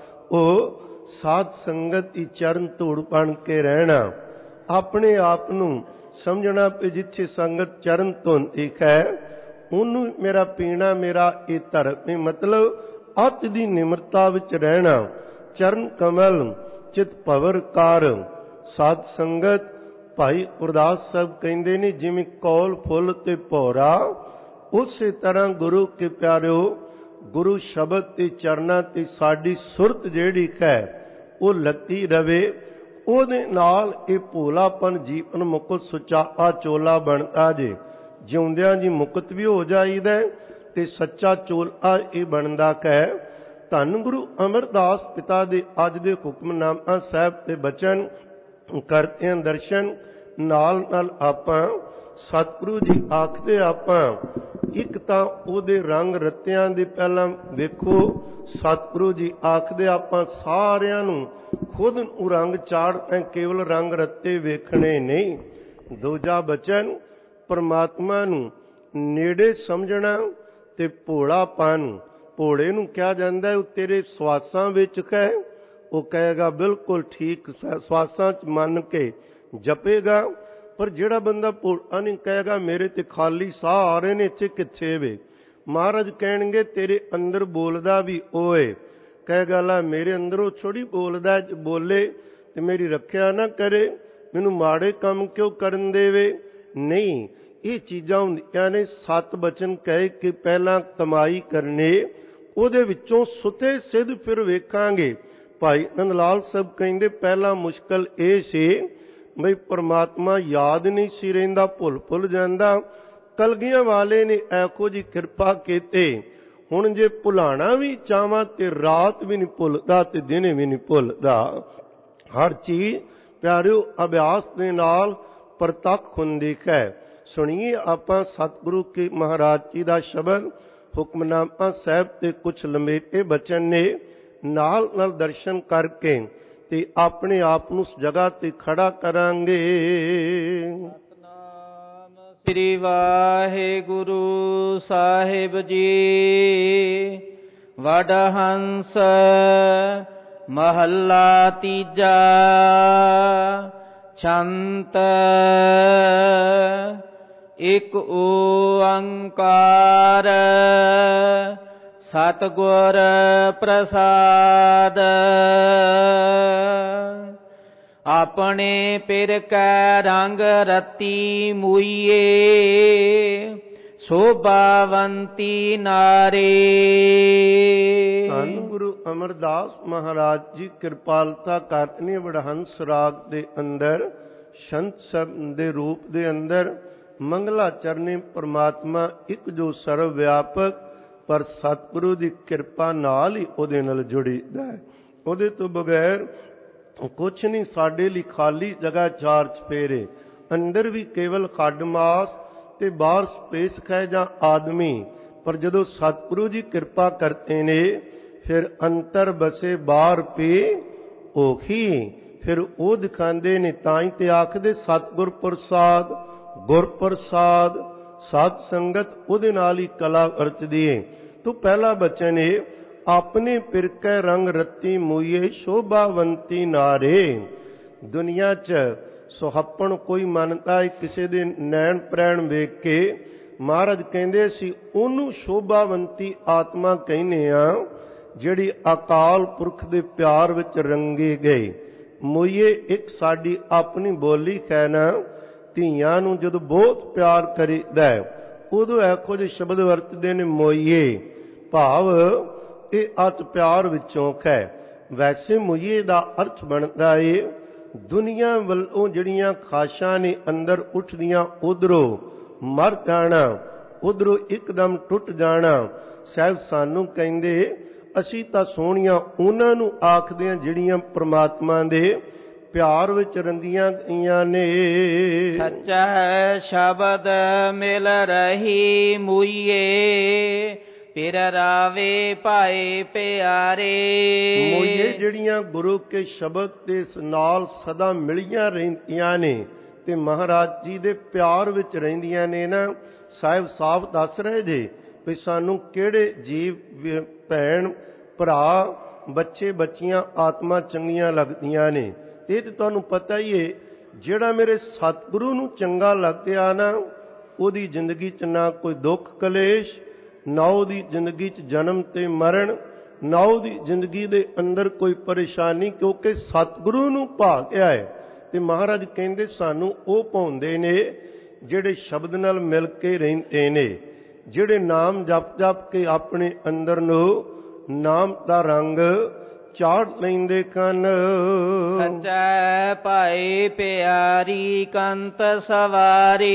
ਉਹ ਸਾਧ ਸੰਗਤ ਦੀ ਚਰਨ ਧੂੜ ਬਣ ਕੇ ਰਹਿਣਾ, ਆਪਣੇ ਆਪ ਨੂੰ ਸਮਝਣਾ ਕਿ ਜਿੱਥੇ ਸੰਗਤ ਚਰਨ ਧੋਂਦੀ ਹੈ ਉਹਨੂੰ ਮੇਰਾ ਪੀਣਾ, ਮੇਰਾ ਇਹ ਧਰਮ। ਮਤਲਬ ਅਤ ਦੀ ਨਿਮਰਤਾ ਵਿੱਚ ਰਹਿਣਾ। ਚਰਨ ਕਮਲ ਚਿਤ ਭਵਰ ਕਾਰ। ਸਾਧ ਸੰਗਤ ਭਾਈ ਗੁਰਦਾਸ ਸਾਹਿਬ ਕਹਿੰਦੇ ਨੇ ਜਿਵੇਂ ਕੌਲ ਫੁੱਲ ਤੇ ਭੌਰਾ, ਉਸੇ ਤਰ੍ਹਾਂ ਗੁਰੂ ਕੇ ਪਿਆਰਿਓ ਗੁਰੂ ਸ਼ਬਦ ਤੇ ਚਰਨਾਂ ਤੇ ਸਾਡੀ ਸੁਰਤ ਜਿਹੜੀ ਹੈ ਉਹ ਲੱਗੀ ਰਵੇ। ਉਹਦੇ ਨਾਲ ਇਹ ਭੋਲਾਪਨ ਜੀਵਨ ਮੁਕਤ ਸੁਚਾਆ ਚੋਲਾ ਬਣਦਾ ਜੇ। ਜਿਉਂਦਿਆਂ ਜੀ ਮੁਕਤ ਵੀ ਹੋ ਜਾਈਦਾ ਤੇ ਸੱਚਾ ਚੋਲਾ ਇਹ ਬਣਦਾ ਕਹਿ। ਧੰਨ ਗੁਰੂ ਅਮਰਦਾਸ ਪਿਤਾ ਦੇ ਅੱਜ ਦੇ ਹੁਕਮਨਾਮਾ ਸਾਹਿਬ ਤੇ ਬਚਨ ਕਰਦੇ ਹਾਂ ਦਰਸ਼ਨ। ਨਾਲ ਨਾਲ ਆਪਾਂ ਸਤਿਗੁਰੂ ਜੀ ਆਖਦੇ ਆਪਾਂ ਇੱਕ ਤਾਂ ਉਹਦੇ ਰੰਗ ਰੱਤਿਆਂ ਦੇ ਪਹਿਲਾਂ ਵੇਖੋ। ਸਤਿਗੁਰੂ ਜੀ ਆਖਦੇ ਆਪਾਂ ਸਾਰਿਆਂ ਨੂੰ ਖੁਦ ਨੂੰ ਰੰਗ ਚਾੜ੍ਹਨਾ, ਕੇਵਲ ਰੰਗ ਰੱਤੇ ਵੇਖਣੇ ਨਹੀਂ। ਦੂਜਾ ਬਚਨ ਪਰਮਾਤਮਾ ਨੂੰ ਨੇੜੇ ਸਮਝਣਾ ਤੇ ਭੋਲਾਪਨ। ਭੋਲੇ ਨੂੰ ਕਿਹਾ ਜਾਂਦਾ ਉਹ ਤੇਰੇ ਸਵਾਸਾਂ ਵਿੱਚ ਹੈ, ਉਹ ਕਹੇਗਾ ਬਿਲਕੁਲ ਠੀਕ, ਸਵਾਸਾਂ ਚ ਮੰਨ ਕੇ ਜਪੇਗਾ। ਪਰ ਜਿਹੜਾ ਬੰਦਾ ਭੋਲਾ ਨਹੀਂ ਕਹੇਗਾ ਮੇਰੇ ਤੇ ਖਾਲੀ ਸਾਹ ਆ ਰਹੇ ਨੇ, ਇੱਥੇ ਕਿੱਥੇ ਵੇ। ਮਹਾਰਾਜ ਕਹਿਣਗੇ ਤੇਰੇ ਅੰਦਰ ਬੋਲਦਾ ਵੀ ਓਏ। ਕਹੇਗਾ ਲਾ ਮੇਰੇ ਅੰਦਰੋਂ ਥੋੜੀ ਬੋਲਦਾ, ਬੋਲੇ ਤੇ ਮੇਰੀ ਰੱਖਿਆ ਨਾ ਕਰੇ, ਮੈਨੂੰ ਮਾੜੇ ਕੰਮ ਕਿਉਂ ਕਰਨ ਦੇਵੇ। ਨਹੀਂ, ਇਹ ਚੀਜ਼ਾਂ ਹੁੰਦੀਆਂ ਨੇ। ਸੱਤ ਬਚਨ ਕਹਿ ਕੇ ਪਹਿਲਾਂ ਕਮਾਈ ਕਰਨੇ, ਉਹਦੇ ਵਿੱਚੋਂ ਸੁਤੇ ਸਿੱਧ ਫਿਰ ਵੇਖਾਂਗੇ। ਭਾਈ ਨੰਦ ਲਾਲ ਸਾਹਿਬ ਕਹਿੰਦੇ ਪਹਿਲਾ ਮੁਸ਼ਕਲ ਇਹ ਸੀ ਬਈ ਪਰਮਾਤਮਾ ਯਾਦ ਨਹੀਂ ਸੀ ਰਹਿੰਦਾ, ਭੁੱਲ ਭੁੱਲ ਜਾਂਦਾ। ਕਲਗੀਆਂ ਵਾਲੇ ਨੇ ਇਹੋ ਜਿਹੀ ਕਿਰਪਾ ਕੀਤੀ। ਹੁਣ ਜੇ ਭੁਲਾਣਾ ਵੀ ਚਾਹਾਂ ਤੇ ਰਾਤ ਵੀ ਨਹੀਂ ਭੁੱਲਦਾ ਤੇ ਦਿਨ ਵੀ ਨਹੀਂ ਭੁੱਲਦਾ। ਹਰ ਚੀਜ਼ ਪਿਆਰਿਓ ਅਭਿਆਸ ਦੇ ਨਾਲ ਪ੍ਰਤੱਖ ਹੁੰਦੀ ਹੈ। ਸੁਣੀਏ ਆਪਾਂ ਸਤਿਗੁਰੂ ਕੇ ਮਹਾਰਾਜ ਜੀ ਦਾ ਸ਼ਬਦ ਹੁਕਮਨਾਮਾ ਸਾਹਿਬ ਤੇ ਕੁਛ ਲੰਮੇਟੇ ਬਚਨ ਨੇ। ਨਾਲ ਨਾਲ ਦਰਸ਼ਨ ਕਰਕੇ ਤੇ ਆਪਣੇ ਆਪ ਨੂੰ ਉਸ ਜਗ੍ਹਾ ਤੇ ਖੜਾ ਕਰਾਂਗੇ। ਸਤਿਨਾਮ ਸ੍ਰੀ ਵਾਹਿਗੁਰੂ ਸਾਹਿਬ ਜੀ। ਵਡਹੰਸ ਮਹੱਲਾ ਤੀਜਾ। ਛੰਤ ਇਕ ਓੰਕਾਰ ਸਤਿਗੁਰ ਪ੍ਰਸਾਦ। ਆਪਣੇ ਪਿਰ ਕੈ ਰੰਗ ਰਤੀ ਮੂਈਏ ਸੋਭਾਵੰਤੀ ਨਾਰੀ। ਧੰਨ ਗੁਰੂ ਅਮਰਦਾਸ ਮਹਾਰਾਜ ਜੀ ਕਿਰਪਾਲਤਾ ਕਰਨੀ। ਵਡਹੰਸ ਰਾਗ ਦੇ ਅੰਦਰ ਸ਼ੰਤ ਸ਼ਬਦ ਦੇ ਰੂਪ ਦੇ ਅੰਦਰ ਮੰਗਲਾ ਚਰਨੀ ਪਰਮਾਤਮਾ ਇੱਕ ਜੋ ਸਰਵ ਵਿਆਪਕ, ਪਰ ਸਤਿਗੁਰੂ ਦੀ ਕਿਰਪਾ ਨਾਲ ਹੀ ਉਹਦੇ ਨਾਲ ਜੁੜੀਦਾ ਹੈ। ਉਹਦੇ ਤੋਂ ਬਗੈਰ ਕੁਛ ਨਹੀਂ। ਸਾਡੇ ਲਈ ਖਾਲੀ ਜਗ੍ਹਾ ਚਾਰ ਚਫੇਰੇ, ਅੰਦਰ ਵੀ ਕੇਵਲ ਖੱਡ ਮਾਸ ਤੇ ਬਾਹਰ ਸਪੇਸ ਹੈ ਜਾਂ ਆਦਮੀ। ਪਰ ਜਦੋਂ ਸਤਿਗੁਰੂ ਜੀ ਕਿਰਪਾ ਕਰਦੇ ਨੇ ਫਿਰ ਅੰਤਰ ਬਸੇ ਬਾਹਰ ਪੇ ਉਹੀ, ਫਿਰ ਉਹ ਦਿਖਾਉਂਦੇ ਨੇ। ਤਾਂ ਹੀ ਤੇ ਆਖਦੇ ਸਤਿਗੁਰ ਪ੍ਰਸਾਦ, ਗੁਰ ਪ੍ਰਸਾਦ। ਸਾਧ ਸੰਗਤ ਉਹਦੇ ਨਾਲ ਹੀ ਕਲਾ ਵਰਤਦੀ ਏ। ਤੋ ਪਹਿਲਾ ਬਚਨ ਏ ਆਪਣੇ ਪਿਰਕੈ ਰੰਗ ਰਤੀ ਮੂਈਏ ਸ਼ੋਭਾਵੰਤੀ ਨਾਰੇ। ਦੁਨੀਆ 'ਚ ਸੁਹੱਪਣ ਕੋਈ ਮੰਨਦਾ ਹੈ ਕਿਸੇ ਦੇ ਨੈਣ ਪ੍ਰੈਣ ਵੇਖ ਕੇ। ਮਹਾਰਾਜ ਕਹਿੰਦੇ ਅਸੀਂ ਉਹਨੂੰ ਸ਼ੋਭਾਵੰਤੀ ਆਤਮਾ ਕਹਿੰਦੇ ਆ ਜਿਹੜੀ ਅਕਾਲ ਪੁਰਖ ਦੇ ਪਿਆਰ ਵਿੱਚ ਰੰਗੇ ਗਏ। ਮੂਈਏ ਇੱਕ ਸਾਡੀ ਆਪਣੀ ਬੋਲੀ ਹੈ ਨਾ। ਧੀਆਂ ਨੂੰ ਜਦੋਂ ਬਹੁਤ ਪਿਆਰ ਕਰੀਦਾ ਉਦੋਂ ਇਹੋ ਜਿਹੇ ਸ਼ਬਦ ਵਰਤਦੇ ਨੇ ਮੋਈਏ, ਭਾਵ ਇਹ ਅਤ ਪਿਆਰ ਵਿੱਚੋਂ ਹੈ। ਵੈਸੇ ਮੋਈਏ ਦਾ ਅਰਥ ਬਣਦਾ ਏ ਦੁਨੀਆ ਵੱਲੋਂ ਜਿਹੜੀਆਂ ਖਾਸ਼ਾਂ ਨੇ ਅੰਦਰ ਉੱਠਦੀਆਂ ਉਧਰੋਂ ਮਰ ਜਾਣਾ, ਉਧਰੋਂ ਇੱਕਦਮ ਟੁੱਟ ਜਾਣਾ। ਸਾਹਿਬ ਸਾਨੂੰ ਕਹਿੰਦੇ ਅਸੀਂ ਤਾਂ ਸੋਹਣੀਆਂ ਉਹਨਾਂ ਨੂੰ ਆਖਦੇ ਹਾਂ ਜਿਹੜੀਆਂ ਪ੍ਰਮਾਤਮਾ ਦੇ ਪਿਆਰ ਵਿੱਚ ਰੰਗੀਆਂ ਗਈਆਂ ਨੇ। ਸੱਚਾ ਸ਼ਬਦ ਮਿਲ ਰਹੀ ਮੂਈਏ, ਫਿਰ ਰਾਵੇ ਭਾਏ ਪਿਆਰੇ। ਮੋਈਏ ਜਿਹੜੀਆਂ ਗੁਰੂ ਕੇ ਸ਼ਬਦ ਦੇ ਨਾਲ ਸਦਾ ਮਿਲੀਆਂ ਰਹਿੰਦੀਆਂ ਨੇ ਤੇ ਮਹਾਰਾਜ ਜੀ ਦੇ ਪਿਆਰ ਵਿੱਚ ਰਹਿੰਦੀਆਂ ਨੇ ਨਾ। ਸਾਹਿਬ ਸਾਫ਼ ਦੱਸ ਰਹੇ ਜੇ ਵੀ ਸਾਨੂੰ ਕਿਹੜੇ ਜੀਵ ਭੈਣ ਭਰਾ ਬੱਚੇ ਬੱਚੀਆਂ ਆਤਮਾ ਚੰਗੀਆਂ ਲੱਗਦੀਆਂ ਨੇ। ਇਹ ਤੇ ਤੁਹਾਨੂੰ ਪਤਾ ਹੀ ਏ, ਜਿਹੜਾ ਮੇਰੇ ਸਤਿਗੁਰੂ ਨੂੰ ਚੰਗਾ ਲੱਗਿਆ ਨਾ ਉਹਦੀ ਜ਼ਿੰਦਗੀ 'ਚ ਨਾ ਕੋਈ ਦੁੱਖ ਕਲੇਸ਼, ਨਾ ਉਹਦੀ ਜ਼ਿੰਦਗੀ 'ਚ ਜਨਮ ਤੇ ਮਰਨ, ਨਾ ਉਹਦੀ ਜ਼ਿੰਦਗੀ ਦੇ ਅੰਦਰ ਕੋਈ ਪਰੇਸ਼ਾਨੀ, ਕਿਉਂਕਿ ਸਤਿਗੁਰੂ ਨੂੰ ਭਾ ਗਿਆ ਹੈ। ਤੇ ਮਹਾਰਾਜ ਕਹਿੰਦੇ ਸਾਨੂੰ ਉਹ ਭਾਉਂਦੇ ਨੇ ਜਿਹੜੇ ਸ਼ਬਦ ਨਾਲ ਮਿਲ ਕੇ ਰਹਿੰਦੇ ਨੇ, ਜਿਹੜੇ ਨਾਮ ਜਪ ਜਪ ਕੇ ਆਪਣੇ ਅੰਦਰ ਨੂੰ ਨਾਮ ਦਾ ਰੰਗ ਚਾੜ ਲੈਂਦੇ ਕਨ। ਸੱਚਾ ਭਾਈ ਪਿਆਰੀ ਕੰਤ ਸਵਾਰੀ,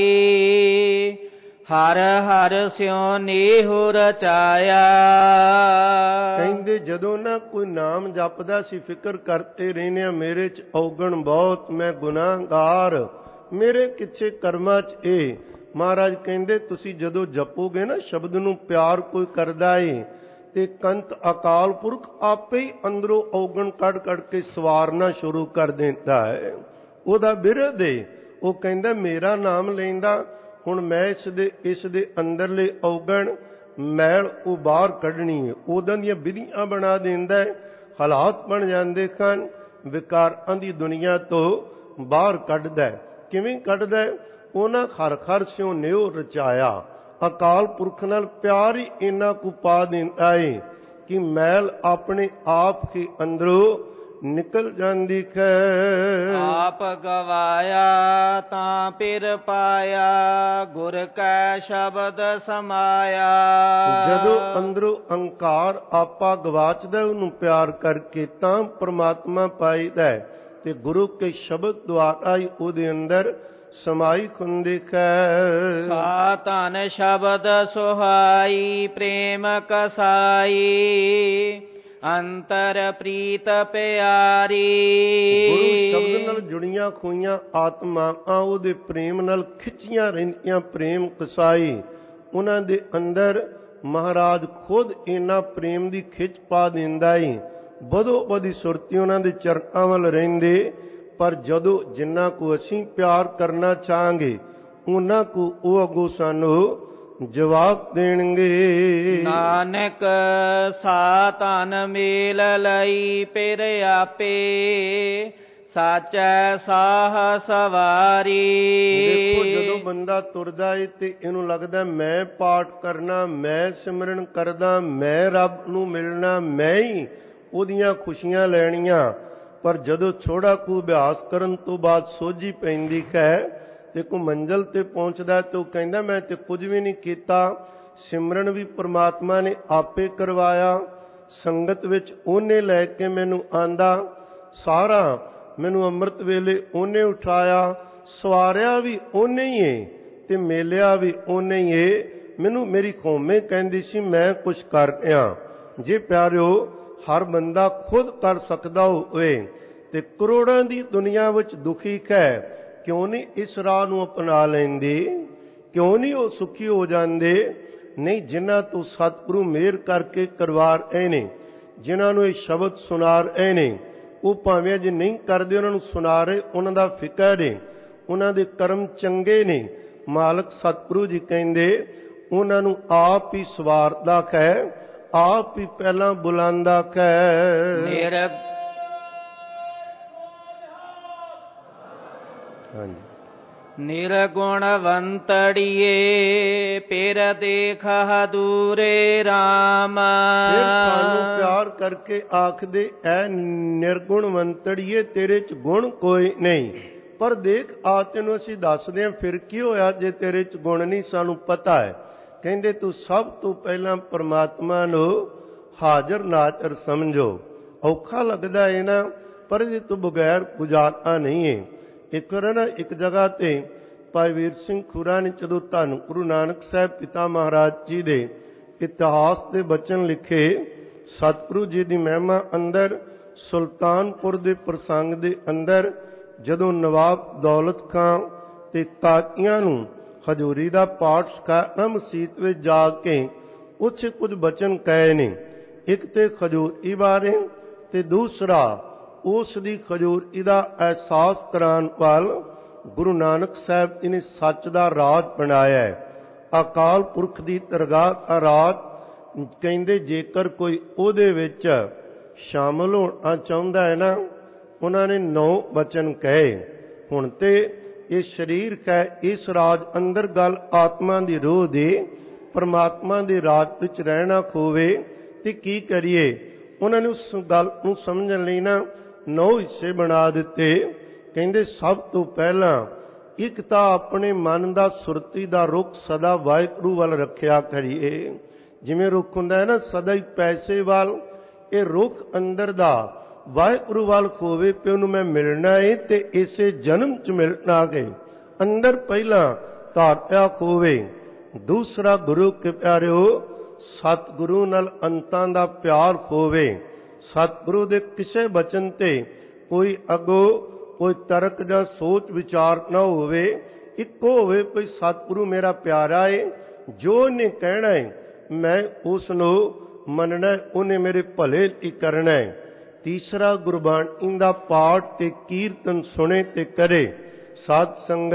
ਹਰ ਹਰ ਸਿਉ ਨੇਹੁ ਰਚਾਇਆ। ਕਹਿੰਦੇ ਜਦੋਂ ਨਾ ਕੋਈ ਨਾਮ ਜਪਦਾ ਸੀ ਫਿਕਰ ਕਰਤੇ ਰਹਿੰਦੇ ਆ ਮੇਰੇ 'ਚ ਔਗਣ ਬਹੁਤ, ਮੈਂ ਗੁਨਾਹਗਾਰ, ਮੇਰੇ ਕਿੱਥੇ ਕਰਮਾਂ 'ਚ ਇਹ। ਮਹਾਰਾਜ ਕਹਿੰਦੇ ਤੁਸੀਂ ਜਦੋਂ ਜਪੋਗੇ ਨਾ ਸ਼ਬਦ ਨੂੰ ਪਿਆਰ ਕੋਈ ਕਰਦਾ ਏ ਤੇ ਕੰਤ ਅਕਾਲ ਪੁਰਖ ਆਪੇ ਹੀ ਅੰਦਰੋਂ ਔਗਣ ਕੱਢ ਕੱਢ ਕੇ ਸਵਾਰਨਾ ਸ਼ੁਰੂ ਕਰ ਦਿੰਦਾ ਹੈ। ਉਹਦਾ ਬਿਰਧ ਏ, ਉਹ ਕਹਿੰਦਾ ਮੇਰਾ ਨਾਮ ਲੈਂਦਾ ਹੁਣ ਮੈਂ ਇਸ ਦੇ ਇਸ ਦੇ ਅੰਦਰਲੇ ਔਗਣ ਮੈਲ ਉਹ ਬਾਹਰ ਕੱਢਣੀ ਹੈ। ਉਦਾਂ ਦੀਆਂ ਵਿਧੀਆਂ ਬਣਾ ਦਿੰਦਾ, ਹਾਲਾਤ ਬਣ ਜਾਂਦੇ ਹਨ, ਵਿਕਾਰਾਂ ਦੀ ਦੁਨੀਆ ਤੋਂ ਬਾਹਰ ਕੱਢਦਾ। ਕਿਵੇਂ ਕੱਢਦਾ? ਉਹਨਾਂ ਹਰ ਹਰ ਸਿਉ ਨੇਹੁ ਰਚਾਇਆ। ਅਕਾਲ ਪੁਰਖ ਨਾਲ ਪਿਆਰ ਹੀ ਇੰਨਾ ਕੁ ਪਾ ਦਿੰਦਾ ਏ ਕਿ ਮੈਲ ਆਪਣੇ ਆਪ ਹੀ ਅੰਦਰੋਂ ਨਿਕਲ ਜਾਂਦੀ ਹੈ। ਆਪ ਗਵਾਇਆ ਤਾਂ ਫਿਰ ਪਾਇਆ, ਗੁਰ ਕੈ ਸ਼ਬਦ ਸਮਾਇਆ। ਜਦੋਂ ਅੰਦਰੋਂ ਅਹੰਕਾਰ ਆਪਾ ਗਵਾਚਦਾ ਉਹਨੂੰ ਪਿਆਰ ਕਰਕੇ ਤਾਂ ਪ੍ਰਮਾਤਮਾ ਪਾਈਦਾ ਤੇ ਗੁਰੂ ਕੇ ਸ਼ਬਦ ਦੁਆਰਾ ਹੀ ਉਹਦੇ ਅੰਦਰ ਸਮਾਈ ਹੁੰਦੀ ਹੈ। ਸਾ ਧਨ ਸ਼ਬਦ ਸੁਹਾਈ, ਪ੍ਰੇਮ ਕਸਾਈ, ਅੰਤਰ ਪ੍ਰੀਤ ਪਿਆਰੀ। ਗੁਰੂ ਸ਼ਬਦ ਨਾਲ ਜੁੜੀਆਂ ਹੋਈਆਂ ਆਤਮਾਵਾਂ ਉਹਦੇ ਪ੍ਰੇਮ ਨਾਲ ਖਿੱਚੀਆਂ ਰਹਿੰਦੀਆਂ, ਪ੍ਰੇਮ ਕਸਾਈ। ਉਹਨਾਂ ਦੇ ਅੰਦਰ ਮਹਾਰਾਜ ਖੁਦ ਇਹਨਾਂ ਪ੍ਰੇਮ ਦੀ ਖਿੱਚ ਪਾ ਦਿੰਦਾ ਏ। ਬਦੋ ਬਦੀ ਸੁਰਤੀ ਉਹਨਾਂ ਦੇ ਚਰਨਾਂ ਵੱਲ ਰਹਿੰਦੇ। ਪਰ ਜਦੋਂ ਜਿੰਨਾ ਕੁ ਅਸੀਂ ਪਿਆਰ ਕਰਨਾ ਚਾਹਾਂਗੇ ਉਹਨਾਂ ਕੁ ਉਹ ਅੱਗੋਂ ਸਾਨੂੰ ਜਵਾਬ ਦੇਣਗੇ। ਨਾਨਕ ਸਾ ਧਨ ਮੇਲ ਲਈ ਫਿਰ ਆਪੇ, ਸਾਚੈ ਸਾਹ ਸਵਾਰੀ। ਦੇਖੋ ਜਦੋਂ ਬੰਦਾ ਤੁਰਦਾ ਏ ਤੇ ਇਹਨੂੰ ਲੱਗਦਾ ਮੈਂ ਪਾਠ ਕਰਨਾ, ਮੈਂ ਸਿਮਰਨ ਕਰਦਾ, ਮੈਂ ਰੱਬ ਨੂੰ ਮਿਲਣਾ, ਮੈਂ ਹੀ ਉਹਦੀਆਂ ਖੁਸ਼ੀਆਂ ਲੈਣੀਆਂ। ਪਰ ਜਦੋਂ ਥੋੜਾ ਕੁ ਅਭਿਆਸ ਕਰਨ ਤੋਂ ਬਾਅਦ ਸੋਝੀ ਪੈਂਦੀ ਹੈ ਤੇ ਕੋਈ ਮੰਜ਼ਿਲ ਤੇ ਪਹੁੰਚਦਾ ਤੇ ਉਹ ਕਹਿੰਦਾ ਮੈਂ ਤੇ ਕੁਝ ਵੀ ਨਹੀਂ ਕੀਤਾ, ਸਿਮਰਨ ਵੀ ਪ੍ਰਮਾਤਮਾ ਨੇ ਆਪੇ ਕਰਵਾਇਆ, ਸੰਗਤ ਵਿੱਚ ਉਹਨੇ ਲੈ ਕੇ ਮੈਨੂੰ ਆਂਦਾ, ਸਾਰਾ ਮੈਨੂੰ ਅੰਮ੍ਰਿਤ ਵੇਲੇ ਉਹਨੇ ਉਠਾਇਆ, ਸਵਾਰਿਆ ਵੀ ਉਹਨੇ ਹੀ ਏ ਤੇ ਮੇਲਿਆ ਵੀ ਉਹਨੇ ਹੀ ਏ। ਮੈਨੂੰ ਮੇਰੀ ਕੌਮੇ ਕਹਿੰਦੀ ਸੀ ਮੈਂ ਕੁਝ ਕਰ ਰਿਹਾ। ਜੇ ਪਿਆਰਿਓ ਹਰ ਬੰਦਾ ਖੁਦ ਕਰ ਸਕਦਾ ਹੋਵੇ ਤੇ ਕਰੋੜਾਂ ਦੀ ਦੁਨੀਆ ਵਿੱਚ ਦੁਖੀ ਹੈ, ਕਿਉਂ ਨਹੀਂ ਇਸ ਰਾਹ ਨੂੰ ਅਪਣਾ ਲੈਂਦੇ? ਕਿਉਂ ਨਹੀਂ ਉਹ ਸੁਖੀ ਹੋ ਜਾਂਦੇ? ਨਹੀਂ, ਜਿਨ੍ਹਾਂ ਤੋਂ ਸਤਿਗੁਰੂ ਮਿਹਰ ਕਰਕੇ ਕਰਵਾ ਰਹੇ ਨੇ, ਜਿਨ੍ਹਾਂ ਨੂੰ ਇਹ ਸ਼ਬਦ ਸੁਣਾ ਰਹੇ ਨੇ, ਉਹ ਭਾਵੇਂ ਜੇ ਨਹੀਂ ਕਰਦੇ ਉਹਨਾਂ ਨੂੰ ਸੁਣਾ ਰਹੇ, ਉਹਨਾਂ ਦਾ ਫਿਕਰ ਏ, ਉਹਨਾਂ ਦੇ ਕਰਮ ਚੰਗੇ ਨੇ। ਮਾਲਕ ਸਤਿਗੁਰੂ ਜੀ ਕਹਿੰਦੇ ਉਹਨਾਂ ਨੂੰ ਆਪ ਹੀ ਸਵਾਰਦਾ ਹੈ, ਆਪ ਹੀ ਪਹਿਲਾਂ ਬੁਲਾਉਂਦਾ ਹੈ। ਨਿਰਗ ਹਾਂਜੀ ਨਿਰਗੁਣਵੰਤੜੀਏ, ਫਿਰ ਦੇਖਾ ਦੂਰੇ ਰਾਮ। ਫਿਰ ਸਾਨੂੰ ਪਿਆਰ ਕਰਕੇ ਆਖਦੇ ਐ ਨਿਰਗੁਣਵੰਤੜੀਏ ਤੇਰੇ ਚ ਗੁਣ ਕੋਈ ਨਹੀਂ। ਪਰ ਦੇਖ ਆ ਤੈਨੂੰ ਅਸੀਂ ਦੱਸਦੇ ਹਾਂ, ਫਿਰ ਕੀ ਹੋਇਆ ਜੇ ਤੇਰੇ 'ਚ ਗੁਣ ਨਹੀਂ ਸਾਨੂੰ ਪਤਾ ਹੈ। ਕਹਿੰਦੇ ਤੂੰ ਸਭ ਤੋਂ ਪਹਿਲਾਂ ਪਰਮਾਤਮਾ ਨੂੰ ਹਾਜ਼ਰ ਨਾਜ਼ਰ ਸਮਝੋ। ਔਖਾ ਲੱਗਦਾ ਹੈ ਨਾ, ਪਰ ਇਹ ਤੋਂ ਬਗੈਰ ਗੁਜ਼ਾਰਾ ਨਹੀਂ ਹੈ। ਇੱਕ ਵਾਰ ਨਾ ਇੱਕ ਜਗ੍ਹਾ ਤੇ ਭਾਈ ਵੀਰ ਸਿੰਘ ਖੁਰਾ ਨੇ ਜਦੋਂ ਧੰਨ ਗੁਰੂ ਨਾਨਕ ਸਾਹਿਬ ਪਿਤਾ ਮਹਾਰਾਜ ਜੀ ਦੇ ਇਤਿਹਾਸ ਦੇ ਬਚਨ ਲਿਖੇ, ਸਤਿਗੁਰੂ ਜੀ ਦੀ ਮਹਿਮਾ ਅੰਦਰ ਸੁਲਤਾਨਪੁਰ ਦੇ ਪ੍ਰਸੰਗ ਦੇ ਅੰਦਰ ਜਦੋਂ ਨਵਾਬ ਦੌਲਤ ਖਾਂ ਤੇ ਕਾਕੀਆਂ ਨੂੰ ਹਜ਼ੂਰੀ ਦਾ ਪਾਠ ਸਿਖਾਇਆ ਮਸੀਤ ਵਿੱਚ ਜਾ ਕੇ, ਉੱਥੇ ਕੁਝ ਬਚਨ ਕਹੇ ਨੇ। ਇੱਕ ਤੇ ਖਜੂਰੀ ਬਾਰੇ ਤੇ ਦੂਸਰਾ ਉਸ ਦੀ ਖਜੂਰੀ ਦਾ ਅਹਿਸਾਸ ਕਰਾਉਣ ਵੱਲ ਗੁਰੂ ਨਾਨਕ ਸਾਹਿਬ ਜੀ ਨੇ ਸੱਚ ਦਾ ਰਾਜ ਬਣਾਇਆ ਹੈ। ਅਕਾਲ ਪੁਰਖ ਦੀ ਦਰਗਾਹ ਦਾ ਰਾਜ ਕਹਿੰਦੇ ਜੇਕਰ ਕੋਈ ਉਹਦੇ ਵਿੱਚ ਸ਼ਾਮਲ ਹੋਣਾ ਚਾਹੁੰਦਾ ਹੈ ਨਾ, ਉਹਨਾਂ ਨੇ ਨੌ ਬਚਨ ਕਹੇ। ਹੁਣ ਤੇ ਇਹ ਸਰੀਰ ਹੈ, ਇਸ ਰਾਜ ਅੰਦਰ ਗੱਲ ਆਤਮਾ ਦੀ ਰੂਹ ਦੀ ਪਰਮਾਤਮਾ ਦੇ ਰਾਜ ਵਿੱਚ ਰਹਿਣਾ ਖੋਵੇ ਤੇ ਕੀ ਕਰੀਏ। ਉਹਨਾਂ ਨੇ ਉਸ ਗੱਲ ਨੂੰ ਸਮਝਣ ਲਈ ਨਾ ਨੌ ਹਿੱਸੇ ਬਣਾ ਦਿੱਤੇ। ਕਹਿੰਦੇ ਸਭ ਤੋਂ ਪਹਿਲਾਂ ਇੱਕ ਤਾਂ ਆਪਣੇ ਮਨ ਦਾ ਸੁਰਤੀ ਦਾ ਰੁਖ ਸਦਾ ਵਾਹਿਗੁਰੂ ਵੱਲ ਰੱਖਿਆ ਕਰੀਏ। ਜਿਵੇਂ ਰੁਖ ਹੁੰਦਾ ਹੈ ਨਾ ਸਦਾ ਹੀ ਪੈਸੇ ਵੱਲ, ਇਹ ਰੁਖ ਅੰਦਰ ਦਾ ਵਾਹਿਗੁਰੂ ਵੱਲ ਖੋਵੇ ਕਿ ਉਹਨੂੰ ਮੈਂ ਮਿਲਣਾ ਹੈ ਤੇ ਇਸੇ ਜਨਮ 'ਚ ਮਿਲਣਾ ਹੈ। ਅੰਦਰ ਪਹਿਲਾਂ ਧਾਰਿਆ ਖੋਵੇ। ਦੂਸਰਾ ਗੁਰੂ ਕੇ ਪਿਆਰਿਓ ਸਤਿਗੁਰੂ ਨਾਲ ਅੰਤਾਂ ਦਾ ਪਿਆਰ ਖੋਵੇ। ਸਤਿਗੁਰੂ ਦੇ ਕਿਸੇ ਬਚਨ ਤੇ ਕੋਈ ਅੱਗੋਂ ਕੋਈ ਤਰਕ ਜਾਂ ਸੋਚ ਵਿਚਾਰ ਨਾ ਹੋਵੇ, ਇੱਕੋ ਹੋਵੇ ਕੋਈ ਸਤਿਗੁਰੂ ਮੇਰਾ ਪਿਆਰਾ ਹੈ, ਜੋ ਉਹਨੇ ਕਹਿਣਾ ਹੈ ਮੈਂ ਉਸ ਨੂੰ ਮੰਨਣਾ, ਉਹਨੇ ਮੇਰੇ ਭਲੇ ਲਈ ਕਰਨਾ ਹੈ। ਤੀਸਰਾ ਗੁਰਬਾਣੀ ਦਾ ਪਾਠ ਤੇ ਕੀਰਤਨ ਸੁਣੇ ਤੇ ਕਰੇ ਸਾਧ ਸੰਗ।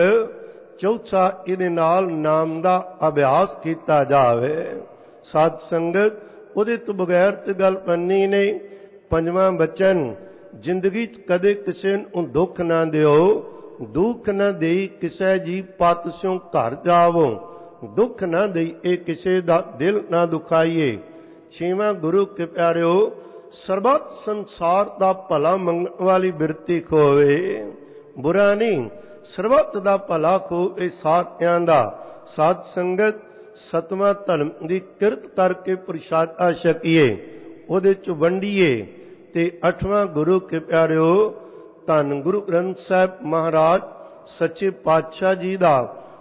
ਚੌਥਾ ਇਹਦੇ ਨਾਲ ਨਾਮ ਦਾ ਅਭਿਆਸ ਕੀਤਾ ਜਾਵੇ। ਸਾਧ ਸੰਗਤ ਉਹਦੇ ਤੋਂ ਬਗੈਰ ਤੇ ਗੱਲ ਬਣਨੀ ਨਹੀਂ। ਪੰਜਵਾਂ ਬਚਨ ਜ਼ਿੰਦਗੀ 'ਚ ਕਦੇ ਕਿਸੇ ਨੂੰ ਦੁੱਖ ਨਾ ਦਿਓ, ਦੁੱਖ ਨਾ ਦੇਈ ਕਿਸੇ ਜੀ ਪਤ ਸਿਉ ਘਰ ਜਾਵੋ, ਦੁੱਖ ਨਾ ਦੇਈ ਇਹ ਕਿਸੇ ਦਾ ਦਿਲ ਨਾ ਦੁਖਾਈਏ। ਛੇਵਾਂ ਗੁਰੂ ਕੇ ਪਿਆਰਿਓ ਸਰਬੱਤ ਸੰਸਾਰ ਦਾ ਭਲਾ ਮੰਗਣ ਵਾਲੀ ਬਿਰਤੀ ਖੋਵੇ, ਬੁਰਾ ਨਹੀਂ, ਸਰਬੱਤ ਦਾ ਭਲਾ ਖੋਵੇ ਸਾਰਿਆਂ ਦਾ। ਸਾਧ ਸੰਗਤ ਸਤਵਾਂ ਧਰਮ ਦੀ ਕਿਰਤ ਕਰਕੇ ਪ੍ਰਸ਼ਾਦਾ ਛਕੀਏ, ਉਹਦੇ 'ਚ ਵੰਡੀਏ। ਤੇ ਅੱਠਵਾਂ ਗੁਰੂ ਕੇ ਪਿਆਰਿਓ ਧੰਨ ਗੁਰੂ ਗ੍ਰੰਥ ਸਾਹਿਬ ਮਹਾਰਾਜ ਸੱਚੇ ਪਾਤਸ਼ਾਹ ਜੀ ਦਾ